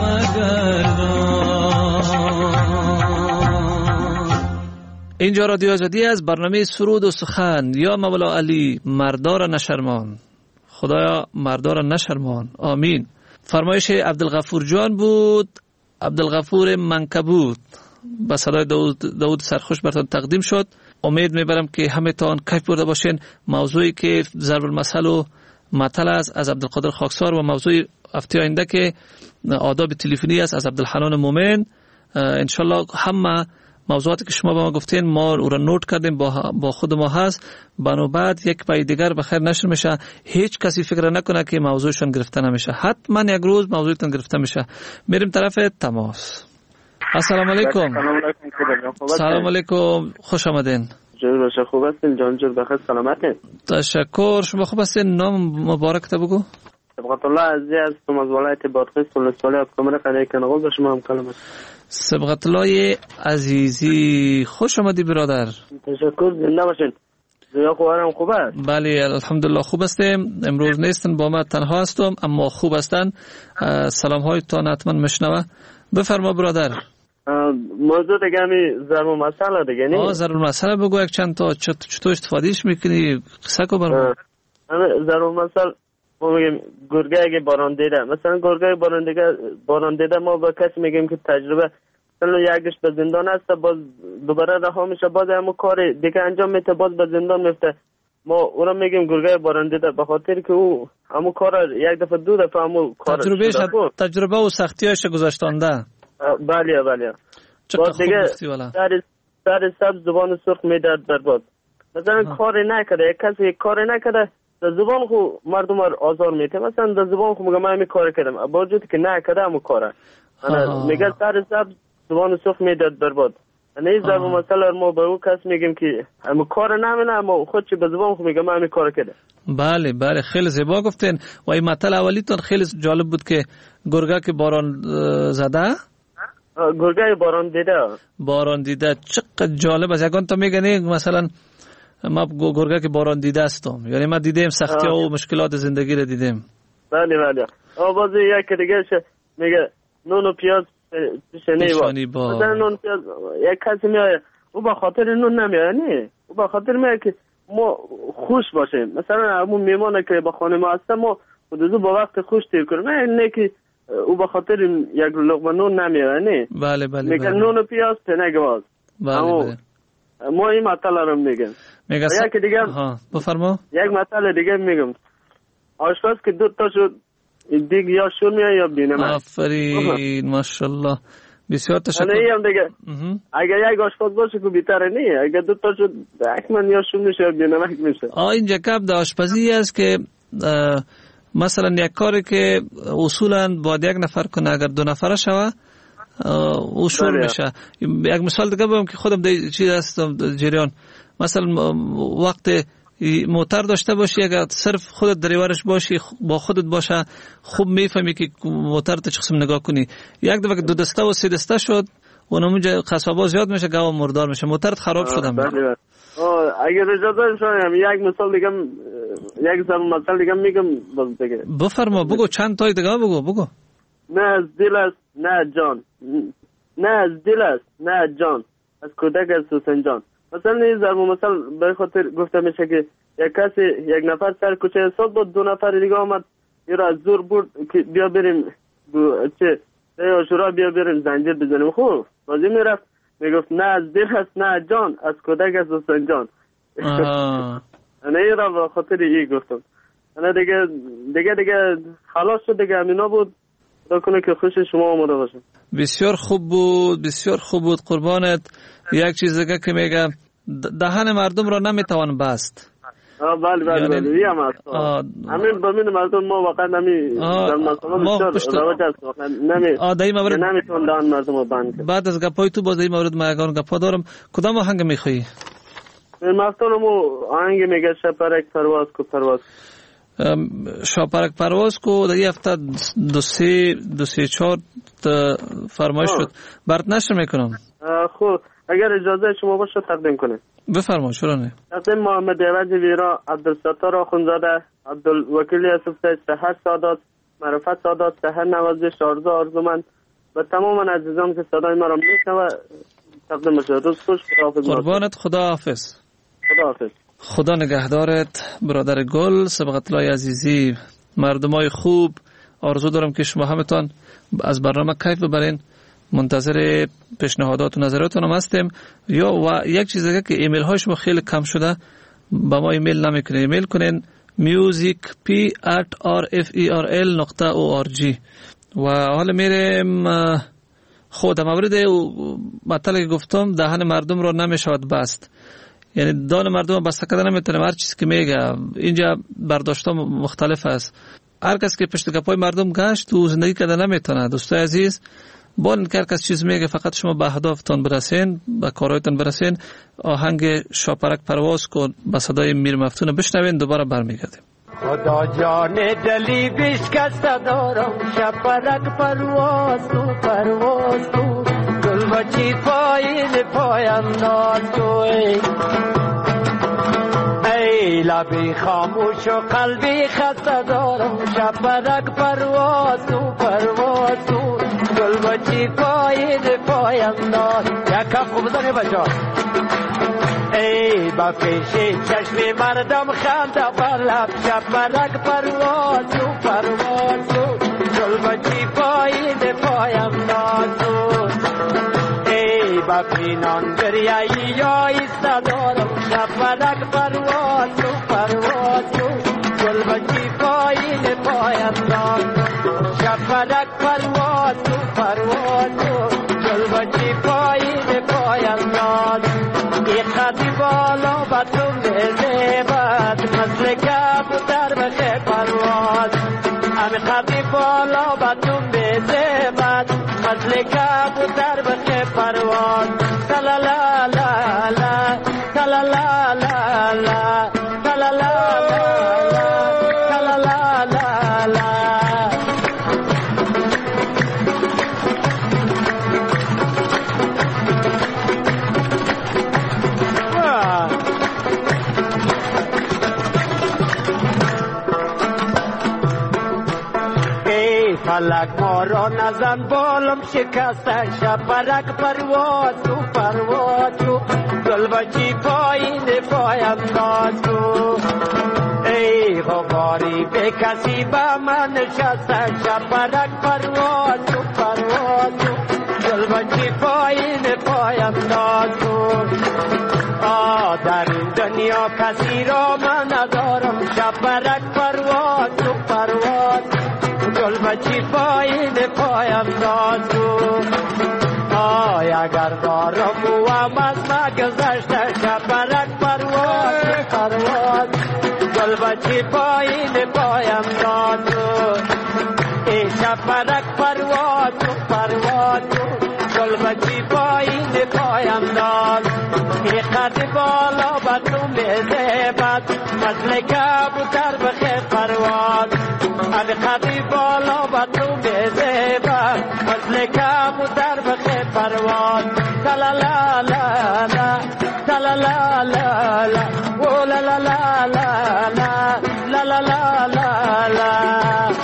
برمگردان. اینجا رادیو آزادی از برنامه سرود و سخن. یا مولا علی مردا را نشرمان. خدایا مردا را نشرمان. آمین. فرمایش عبدالغفور جان بود، عبدالغفور منکبوت. با صدای داود سرخوش براتون تقدیم شد. امید میبرم که همتون کیف برده باشین. موضوعی که ضرب المثل و مطل است از عبدالقادر خاکسار و موضوع هفته آینده که آداب تلفنی است از عبدالحنان مومن. انشالله همه موضوعاتی که شما به ما گفتین ما او را نوت کردیم، با خود ما هست. بنابرای یک پای دیگر بخیر نشر میشه. هیچ کسی فکر نکنه که موضوعشون گرفته نمیشه، حتما یک روز موضوعتون گرفته میشه. میریم طرف تماس. السلام علیکم. سلام علیکم، خوش آمدین. جور باشه، خوب هستین جان؟ جور بخیر، سلامتین؟ تشکر. شما خوب هستین؟ نام مبارک تا بگو. سبقت الله عزیز هستم از ولایت بادغیس ولسوالی ابکمر قریه کنگل. به شما هم کلمه. سبقت الله عزیزی، خوش آمدی برادر. تشکر، زنده باشین. زیاد خوبارم خوب است؟ بله الحمدلله خوب هستیم. امروز نیستن با ما، تنها هستم اما خوب هستن. سلام های تان حتما مشنوه. بفرما برادر. موضوع دیگه همی ضرب المثل دیگه نی؟ ضرب المثل بگو یک چند تا. چطور استفادهش میکنی؟ قصه کو برام. ضرب المثل ما میگیم گرگه اگه باران دیده، مثلا گرگه باران دیده ما با کسی میگیم که تجربه مثلا یکیش به زندان است، باز دوباره رها میشه، باز همون کار دیگه انجام میده، باز به زندان میفته. ما او را میگیم گرگه باران دیده به خاطر که او همون کار یک دفعه دو دفعه همون کار تجربه و سختیاش گذاشتنده. بله. باز دیگه سر سبز زبان سرخ میداد برباد. مثلا کاری نکرده، یک کسی کاری نکرده در زبان خو مردم آزار میده. مثلا در زبان خو میگه من همین کار کردم، با وجودی که نکرده همون کاره. میگه سر سبز زبان سرخ میداد برباد. این ضرب المثل ما به اون کس میگیم که همون کار نمینه، اما خودش به زبان خو میگه من همین کار کردم. بله خیلی زیبا گفتین. و این مطلب اولیتون خیلی جالب بود که گرگه که باران زده، گرگه باران دیده چقدر جالب است. یکان تو میگنی مثلا ما گرگه که باران دیده استم، یعنی ما دیدیم سختی ها و مشکلات زندگی رو دیدیم. بله باز یک دیگه میگه نون و پیاز پیشانی با. مثلا نون پیاز یک کسی میاد او با خاطر نون نمیاد، نه او با خاطر میاد که ما خوش باشیم. مثلا همون میمونه که با خانه ما هست ما حدودو با وقت خوش تیر کنیم، نه که او با خاطر یک لقمه نون نمیاد. نه بله میگه نون و پیاز پنه باز. بله ما این مطلب رو میگم. یک دیگه بفرما. یک مطلب دیگه میگم. آشپز که دو تا شد دیگه یا شور میاد یا بینمک. آفرین ماشاءالله، بسیار تشکر. هم دیگه اگر یک آشپز باشه که بیتره نه، اگر دو تا شد حتما یا شور میشه یا بینمک میشه. اینجا کپ در آشپزی است که مثلا یک کاری که اصولا باید یک نفر کنه، اگر دو نفره شوه او شور میشه. یک مثال دیگه بگم که خودم چیز هستم جریان. مثلا وقت موتر داشته باشی، اگر صرف خودت دریورش باشی با خودت باشه، خوب میفهمی که موتر تو چه قسم نگاه کنی. یک دفعه دو دسته و سه دسته شد و اونجا قصبا زیاد میشه، گاو مردار میشه، موترت خراب شده. اگر اجازه شما یک مثال دیگه، یک مثال دیگه میگم باز دیگه. بفرما بگو، چند تای دیگه بگو. نه از دل است نه جان، نه از دل است نه جان، از کودک از سوسن جان. مثلا این ضرب المثل به خاطر گفته میشه که یک کسی یک نفر سر کوچه حساب بود، دو نفر دیگه آمد یه از زور برد که بیا بریم چه آشورا بیا بریم زنجیر بزنیم. خوب بازی میرفت میگفت نه از دل است نه جان، از کودک از سوسن جان. انا این را به خاطر ای گفتم. انا دیگه خلاص شد دیگه، همینا بود. کنه که خوش شما آمده باشم. بسیار خوب بود قربانت. یک چیز دیگه که میگه دهن مردم را نمیتوان بست. بله هم هست. همین بمین مردم ما واقعا در مسئله بسیار رواج هست. نمیتوان دهن مردم را بند کرد. بعد از گپای تو باز این مورد ما یکان گپا دارم. کدام آهنگ میخوایی؟ مفتانم آهنگ میگه شپرک پرواز کو در یه هفته دو سه چهار فرمایش شد. برات نشر میکنم. خوب اگر اجازه شما باشه تقدیم کنید. بفرما. چرا نه؟ تقدیم محمد ایوج ویرا، عبدالستار آخونزاده، عبدالوکیل یوسف سحر سادات، معرفت سادات، سحر نوازش، آرزومند و تمام عزیزان که صدای ما را میشنوه تقدیم بشه. روز خوش. قربانت. خدا حافظ. خدا نگهدارت برادر گل. سبقت الله عزیزی، مردمای خوب، آرزو دارم که شما همتان از برنامه کیف ببرین منتظر پیشنهادات و نظراتتون هم هستیم. و یک چیز دیگه که ایمیل های شما خیلی کم شده، با ما ایمیل نمیکنین، ایمیل کنین musicp@rferl.org. و حالا میریم خود مورد مطلقی گفتم دهن مردم رو نمیشود بست، یعنی دهن مردم بسته کردن نمیتونیم. هر چیزی که میگه اینجا برداشتم مختلف است. هر کس که پشت گپای مردم گشت و زندگی کردن نمیتونه. دوستای عزیز، با اینکه هر کس چیز میگه، فقط شما به هدفتون برسین، به کارهایتون برسین. آهنگ شاپرک پرواز کن به صدای میر مفتون بشنوین، دوباره برمیگردیم. خدا جان دلی بشکسته دارم، شاپرک پرواز کن پرواز کن، گل بچی پایین پاینداز کن. ای لبی خاموش و قلبی خسته دارم، شاپرک پرواز کن پرواز کن، گل بچی پایین پاینداز. یک کف خوب بزنی بچه. ای با پیش چشم مردم خنده بر لب، شاپرک پرواز کن پرواز کن، گل بچی پایین پاینداز کن. ای با پینان دریایی یا ایسته دارم، شاپرک پرواز کن پرواز کن، گل بچی پایین پاینداز کن. شاپرک پرواز کن پرواز کن، گل بچی پایین پاینداز. ای خطی بالا با تو میزیبد، مثل کبوتر بخی پرواز. امی خطی بالا با تو میزیبد، مثل کبوتر بخی پرواز. تلالا لا لا تلالا لا لا تلالا لا لا تلالا لا لا. فلک ما را نزن بالم شکسته، شاپرک پرواز کو پرواز کو، گل بچی پایین پاینداز کو. ای غباری به کسی با من نشسته، شاپرک پرواز کو پرواز کو، گل بچی پایین پاینداز کو. در این دنیا کسی را من ندارم، شاپرک پرواز کو پرواز، گل بچی پایین پاینداز کن. اگر دارم و از ما گذشته، شاپرک پرواز پرواز، گل بچی پایین پاینداز کن. ای شاپرک پرواز پرواز، گل بچی پایین پاینداز. ای قد بالا با تو میزیبد، مثل کبوتر بخی پرواز. امی قدی بالا با تو میزیبد، مثل کبوتر بخی پرواز. تلالا لا لا تلالا لا لا او لا لا لا لا لا لا لا لا لا.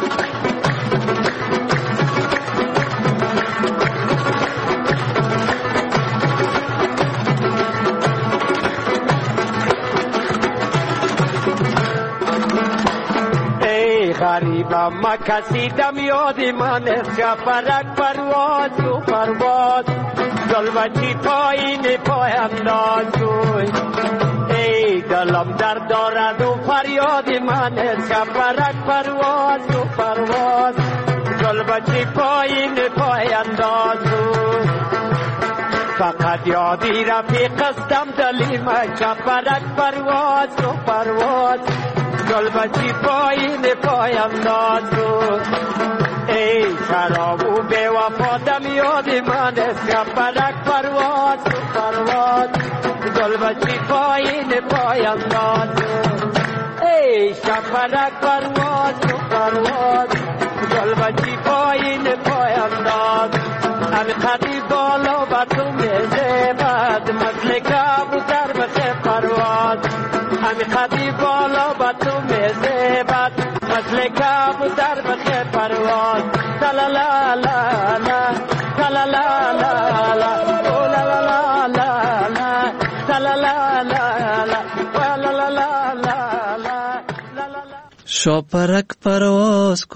غریبم ما کسی دم یاد من است، شاپرک پرواز کو پرواز، گل بچی پایین پاینداز کن. ای دلم درد دارد و فریاد من است، شاپرک پرواز کو پرواز، گل بچی پایین پاینداز کن. فقط یادی رفیق استم دلی من، شاپرک پرواز کو پرواز، گل بچی پایین پاینداز کن. ای شراب و بے وفا دم یاد من است، شاپرک پرواز کن پرواز، گل بچی پایین پاینداز کن. ای شاپرک پرواز کن پرواز، گل بچی پایین پاینداز. امی قدی بالا با تو میزیبد، مثل کبوتر بخی پرواز. امی قدی بالا با تو میزیبد، مثل کبوتر بخی پرواز. تلالا لا لا تلالا لا لا او لا لا لا لا لا تلالا لا لا شاپرک پرواز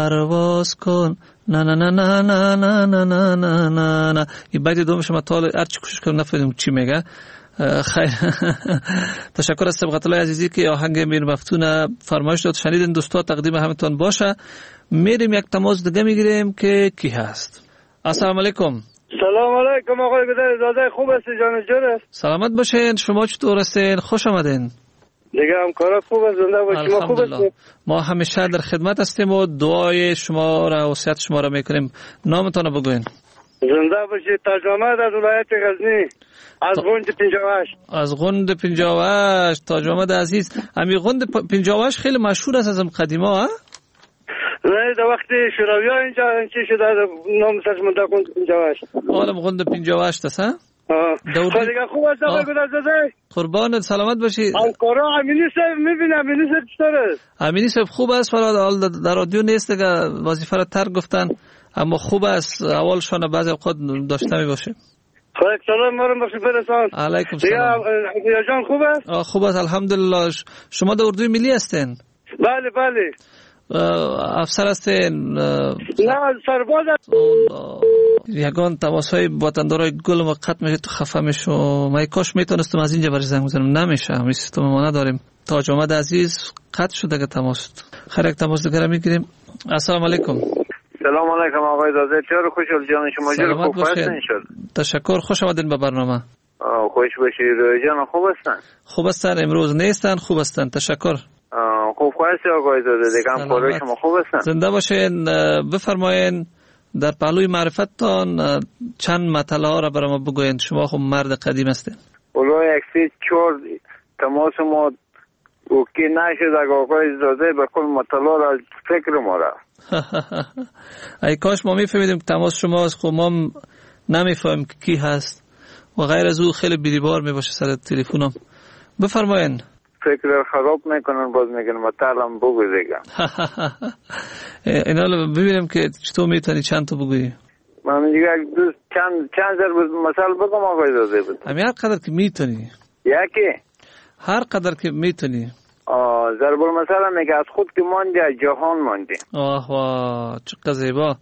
کن نه نه نه نه نه نه نه نه نه نه نه. این بیت دومش ما تا هرچی کوشش کردم نفهمیدم چی میگه. خیر تشکر از سبقت الله عزیزی که آهنگ میر مفتون فرمایش داد شنیدین دوستا، تقدیم همتون باشه. میریم یک تماس دیگه میگیریم که کی هست. السلام علیکم. سلام علیکم آقای بدرزاده، خوب هستی جان جور؟ سلامت باشین، شما چطور هستین؟ خوش آمدین. دیگه همکارا خوب است، زنده باشید. شما خوب هستید؟ ما همیشه در خدمت هستیم و دعای شما را و وصیت شما را میکنیم. نامتون رو بگوین. زنده باشید. تاج محمد از ولایت غزنی، از غند 58. از غند 58 تاج محمد عزیز. امی غند 58 خیلی مشهور است از قدیما ها؟ نه در وقت شوروی‌ها اینجا چی شده نامش مونده غند 58. حالا غند 58 است ها؟ خب دیگه خوب است آقای بدرزاده. قربانت، سلامت باشید. همکارا امینی صاحب میبینم، امینی صاحب چطور است؟ امینی صاحب خوب است، ولی در رادیو نیست دیگه، وظیفه را ترک گفتن، اما خوب است. اولشان بعضی اوقات داشته میباشه. خب سلام ما رو بخش برسان. علیکم سلام. دیگه جان خوب است؟ خوب است الحمدلله. شما در اردوی ملی هستین؟ بله بله. افسر هستین؟ نه سرباز هستم. یگان تماسهای وطندارای گلم و قطع میشه تو خفه میشو. من کاش میتونستم از اینجا برای زنگ بزنم، نمیشه. همین سیستم ما نداریم. تاج محمد عزیز قطع شده که تماس. خیر یک تماس دیگه میگیریم. السلام علیکم. سلام علیکم آقای داده، چرا خوشحال جان شما جور خوب هستین؟ تشکر، خوش آمدین به برنامه. خوش باشید جان. خوب هستن؟ خوب هستن، امروز نیستن، خوب هستن. تشکر. خوب هستی آقای داده، دیگه هم کارای شما خوب هستن؟ زنده باشین. بفرمایین در پهلوی معرفتتان چند مطلع ها را برای ما بگوین. شما خب مرد قدیم هستین. والله یک 3-4 تماس ما اوکی نشد آقای داده، به کل مطلع را فکر ما را. ای کاش ما میفهمیدیم که تماس شماست، خب ما نمیفهمیم که کی هست و غیر از او خیلی بی‌ریبار میباشه سر تلفنم. بفرمایین. فکر خراب میکنن، باز میگن مطلعم بگو دیگه. اینا ببینیم که چطور میتونی چند تا بگویی. من دیگه دوست چند ضرب مثال بگم آقای داده بود. همین هر قدر که میتونی. یکی؟ هر قدر که میتونی. ضرب المثل میگه از خود که ماندی از جهان ماندی. آه واه چقدر زیبا.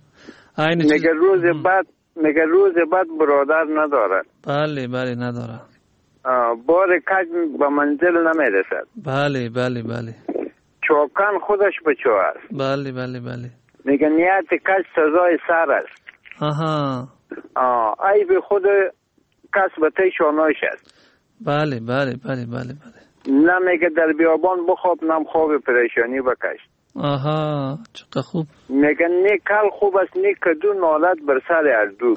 میگه روز بعد برادر نداره. بله بله نداره. بار کج به منزل نمیرسد. بله بله بله. چوکان خودش به چو است. بله بله بله. میگه نیت کج سزای سر است. آها. ای به خود کس به تی شانایش است. بله بله بله بله بله. نه میگه در بیابان بخواب، نم خواب پریشانی بکش. آها چقدر خوب. میگه نی کل خوب است، نی کدو نالت بر سر اردو.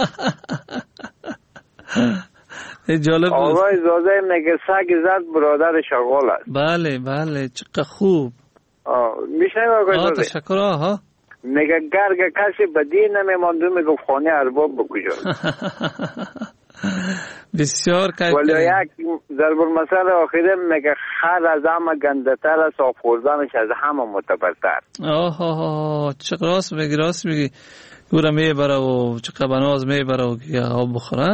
جالب. آقای زاده میگه سگ زد برادر شغال است. بله بله چقدر خوب. میشنه آقای زاده؟ تشکر. آها میگه گرگ کسی بدی نمیماندو، میگه خانه ارباب بکجا. بسیار کاری. ولی یک ضرب المثل آخره میگه خر از همه گنده تر است، آب خوردنش از همه معتبرتر. چقدر راست میگی. گوره میبره و چقدر بناز میبره و که آب بخوره.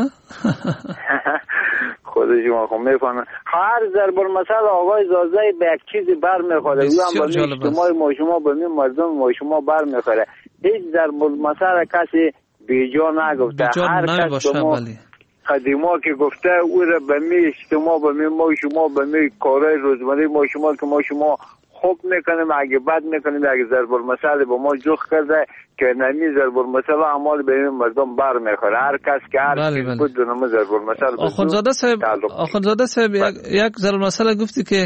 خود شما خب میفهمن. هر ضرب المثل آقای زازه به یک چیزی بر میخوره. او هم به اجتماع ما شما به مردم ما شما بر میخوره. هیچ ضرب المثل کسی بیجا نگفته. هر کس به ما قدیما که گفته او را به می اجتماع به می ما شما به می کارهای روزمره ما شما که ما شما خوب میکنیم، اگه بد میکنیم، اگه ضرب المثل به ما جوخ کرده که نمی ضرب المثل اعمال به این مردم بر میخوره. هر کس که هر چیز بود دونم ضرب المثل. آخوندزاده صاحب یک ضرب المثل گفتی که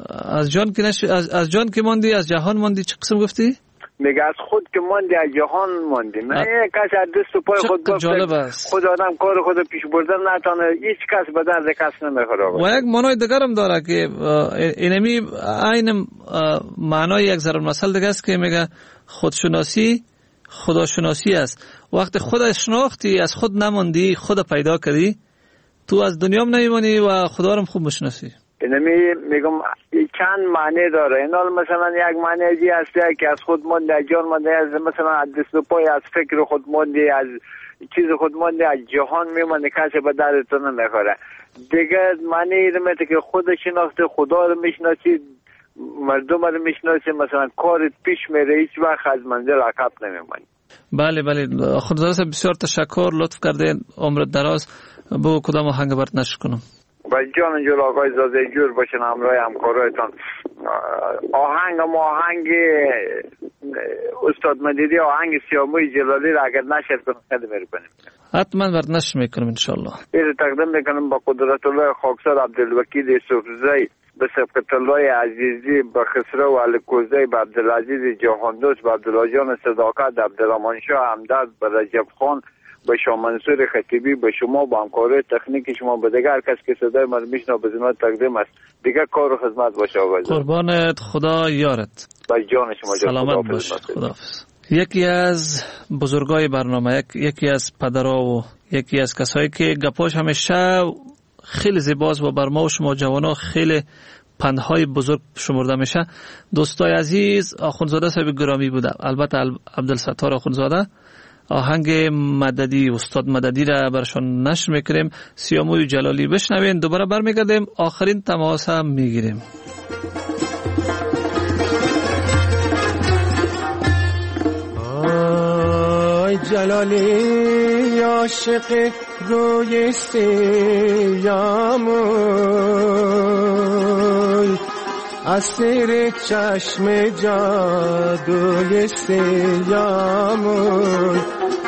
از جان که ماندی از جهان ماندی. چه قسم گفتی؟ میگه از خود که ماندی از جهان ماندی. نه کسی از دست و پای خود گفته خود آدم کار خود پیش بردن نتانه، هیچ کس به درد کس نمیخوره. و یک معنای دیگر هم داره که اینمی عین معنای یک ضرب المثل دیگه است که میگه خودشناسی خداشناسی است. وقتی خود شناختی از خود نماندی، خود پیدا کردی، تو از دنیا هم نمیمانی و خدا رو خوب بشناسی. اینمی میگم چند معنی داره. اینا مثلا یک معنی دی هست که از خود مانده، از جان مانده، از مثلا از دست و پای، از فکر خود مانده، از چیز خود مانده، از جهان میمانده، کسی به دردتون نمیخوره. دیگه معنی اینه که خود شناخته، خدا رو میشناسی، مردم رو میشناسیم، مثلا کار پیش میره، هیچ وقت از منزل عقب نمیمانی. بله خداوند صاحب بسیار تشکر، لطف کردین، عمر دراز. با کدام آهنگ برات نشر کنم؟ و جان جور آقای زاده جور باشن همراه همکارایتان. آهنگ استاد مدیدی، آهنگ سیاموی جلالی را اگر نشر کنم خیلی میکنیم. حتما برات نشر میکنم انشالله. این تقدیم میکنم با قدرت الله خاکسار عبدالوکیل یوسفزی، به سبقت الله عزیزی، به خسرو علکوزی، به عبدالعزیز جهاندوست، به عبدالله جان صداقت، عبدالرحمن شاه همدرد، به رجب خان، به شاه منصور خطیبی، به شما، با همکارای تکنیک شما، به دیگر کس که صدای من میشنو به زحمت تقدیم است. دیگر کار و خدمت باشه آقای. قربانت، خدا یارت. به جان شما. سلامت باش. خداحافظ. یکی از بزرگای برنامه، یکی از پدرها و یکی از کسایی که گپاش همیشه خیلی زیباست و بر ما و شما جوانا خیلی پندهای بزرگ شمرده میشه، دوستای عزیز آخوندزاده صاحب گرامی بوده. البته عبدالستار آخوندزاده. آهنگ مددی، استاد مددی را برشان نشر میکنیم. سیاموی جلالی بشنوین، دوباره برمیگردیم، آخرین تماس هم میگیریم. آی جلالی عاشق روی سیاموی، اسیر چشم جادوی سیاموی،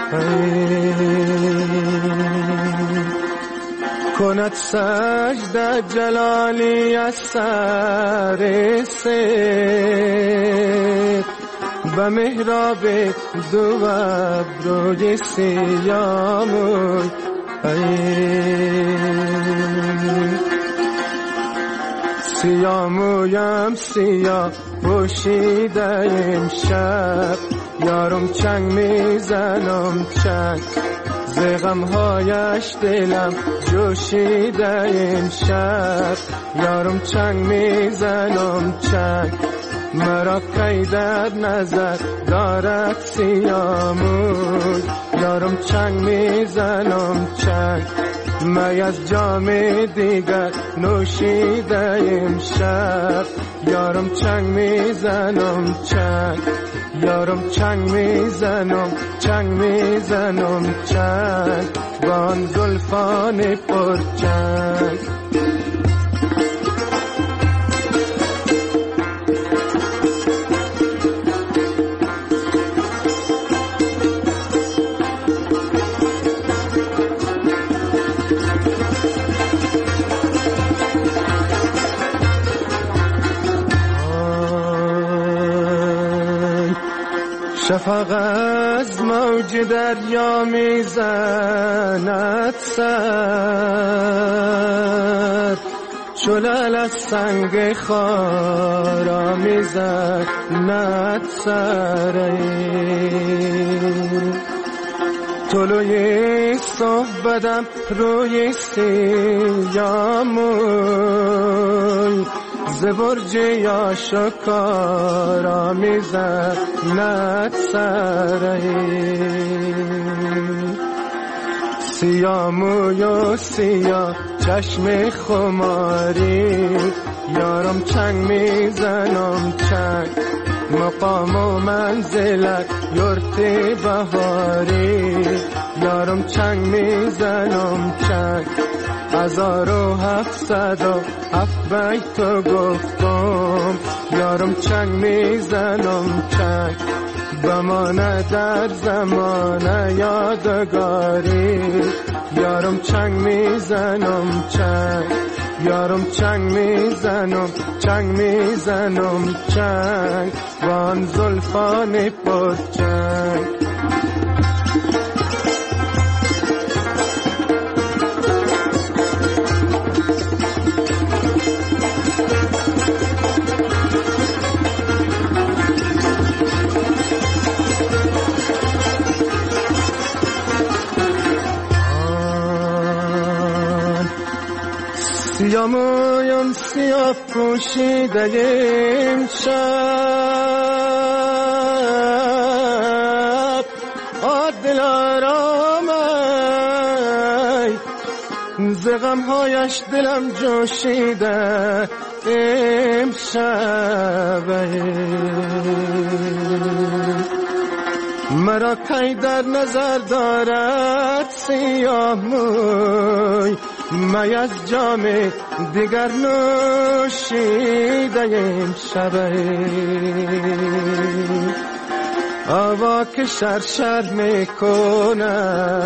کند سجده جلالی از سر سید، به محراب دو ابروی سیاموی، سیامویم سیاه پوشیده امشب، یارم چنگ میزنم چنگ، ز غمهایش دلم جوشیده امشب، یارم چنگ میزنم چنگ، مرا کی در نظر دارد سیاموی، یارم چنگ میزنم چنگ، می از جام دیگر نوشیده امشب، یارم چنگ میزنم چنگ، یارم چنگ میزنم چنگ، با آن زلفان پرچنگ. شفق از موج دریا میزند سر، شلال از سنگ خارا میزند سر، طلوع صبح بدم روی سیاموی، ز برج یا شکارا میزند سر، سیاموی و سیاه چشم خماری، یارم چنگ میزنم چنگ، مقام و منزلت یورت بهاری، یارم چنگ میزنم چنگ، 1707 بیت گفتم، یارم چنگ میزنم چنگ، بمانه در زمان یادگاری، یارم چنگ میزنم چنگ، یارم چنگ میزنم چنگ، وان زلفان پرچنگ. سیامویم سیاه پوشیده امشب، دلارام ز غمهایش دلم جوشیده امشب مرا کی در نظر دارد سیاه موی می از جام دیگر نوشیده امشب هوا که شرشر میکنه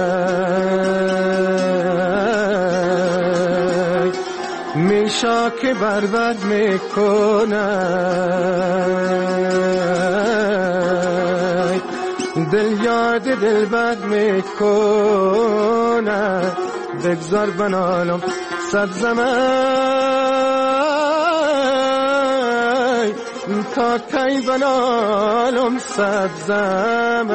میشا که بربر میکنه دل یاد دل بد میکنه بگذار بنالم سبزم تا کی بنالم سبزم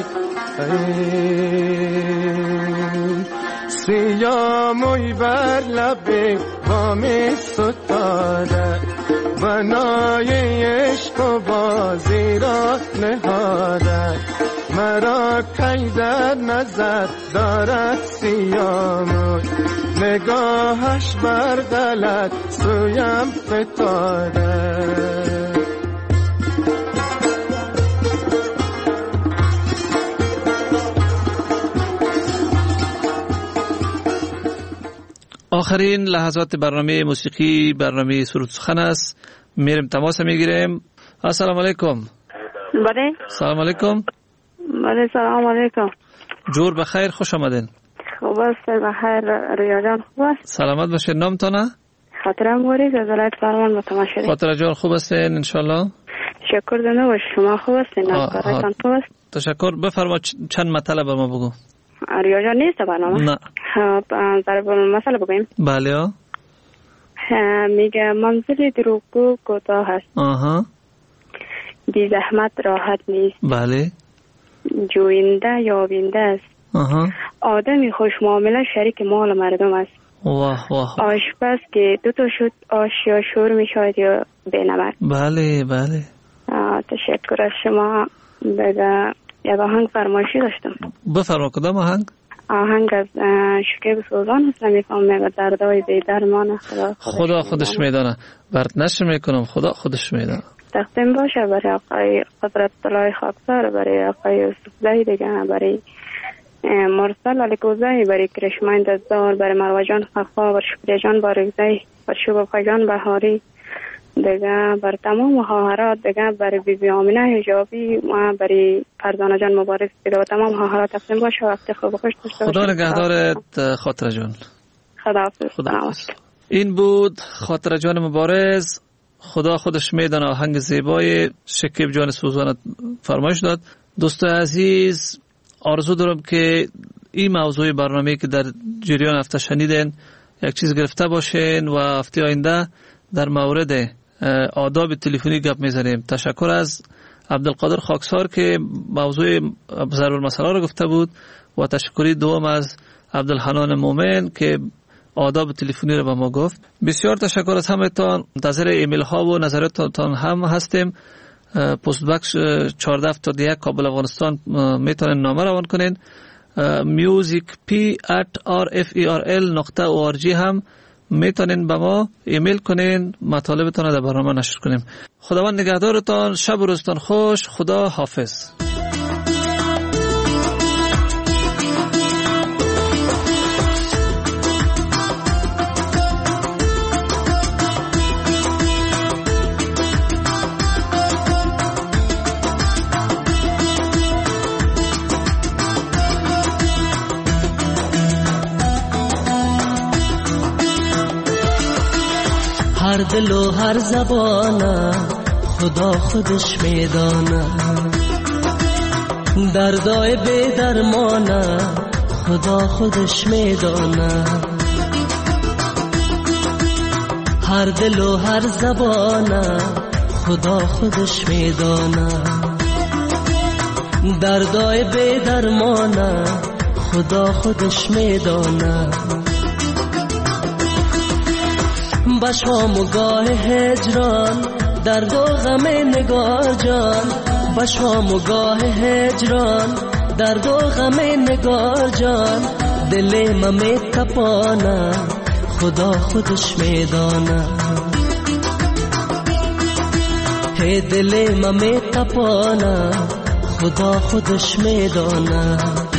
سیاه موی بر لب بامی ستاره بنای عشق و بازی را نهاده مرا کی در نظر دارد سیاه موی نگاهش بر غلط سویم فتاده آخرین لحظات برنامه موسیقی برنامه سرود سخن است. میریم تماس میگیریم. السلام علیکم. بله. سلام علیکم. بله سلام علیکم. جور بخیر، خوش آمدین. خوب است بخیر. ریا جان خوب است؟ سلامت باشید. نامتانه؟ خاطرم گوریز از ولایت فرمان با تماشایی. خاطر جان خوب هستین انشالله؟ شکر دنده باش. شما خوب هستین؟ کارتان خوب است؟ تشکر. بفرما چند مطلب به ما بگو. ریا جان نیست برنامه؟ نه. ضرب مسئله بگویم. بله. میگه منزل دروغگو کوتاه است. آها. بی زحمت راحت نیست. بله. جوینده یابنده است. آها. آدمی خوش معامله شریک مال مردم است. واه واه. آشپز که دو تا شد آش یا شور می شاید یا بینمک. بله بله. تشکر از شما. بگه یک آهنگ فرمایشی داشتم. بفرما. کدام آهنگ؟ آهنگ از شکیب سوزان هست. نمیفهم میگه دردای بی درمان خدا خودش میدانه. برد نشه میکنم. خدا خودش میدانه. تقدیم باشه برای آقای قدرت طلای خاکسار، برای آقای یوسف زایی دیگه، برای مرسل علیکوزایی، برای کرشمای دزدار، برای مروجان خفا، برای شکری جان بارگزایی، برای شبابخای جان بهاری دیگه، برای تمام خواهرات دیگه، برای بیبی آمینه حجابی و برای فرزانه جان مبارک دیگه و تمام خواهرات تقدیم باشه. وقتی خوب خوش داشته خدا نگهدارت خاطر جان. خداحافظ. این بود خاطر جان مبارز. خدا خودش میدانه. آهنگ زیبای شکیب جان سوزان فرمایش داد. دوستان عزیز، آرزو دارم که این موضوع برنامه که در جریان هفته شنیدین یک چیز گرفته باشین و هفته آینده در مورد آداب تلفنی گپ میزنیم. تشکر از عبدالقادر خاکسار که موضوع ضرب المثل رو گفته بود و تشکری دوم از عبدالحنان مومن که آداب تلفنی رو به ما گفت. بسیار تشکر از همتان. منتظر ایمیل ها و نظراتتان هم هستیم. پست بکس 1471 کابل افغانستان میتونین نامه روان کنین. musicp@rferl.org هم میتونین به ما ایمیل کنین، مطالبتان رو در برنامه نشر کنیم. خداوند نگهدارتان. شب و روزتان خوش. خدا حافظ. هر دل و هر زبانه خدا خودش میدانه، دردای بی درمانه خدا خودش میدانه. هر دل و هر زبانه خدا خودش میدانه، دردای بی درمانه خدا خودش میدانه. بشام و گاه هجران درد و غم نگار جان، بشام و گاه هجران درد و غم نگار جان. دل من می تپانه خدا خودش میدانه. دل ما می تپانا خدا خودش میداند.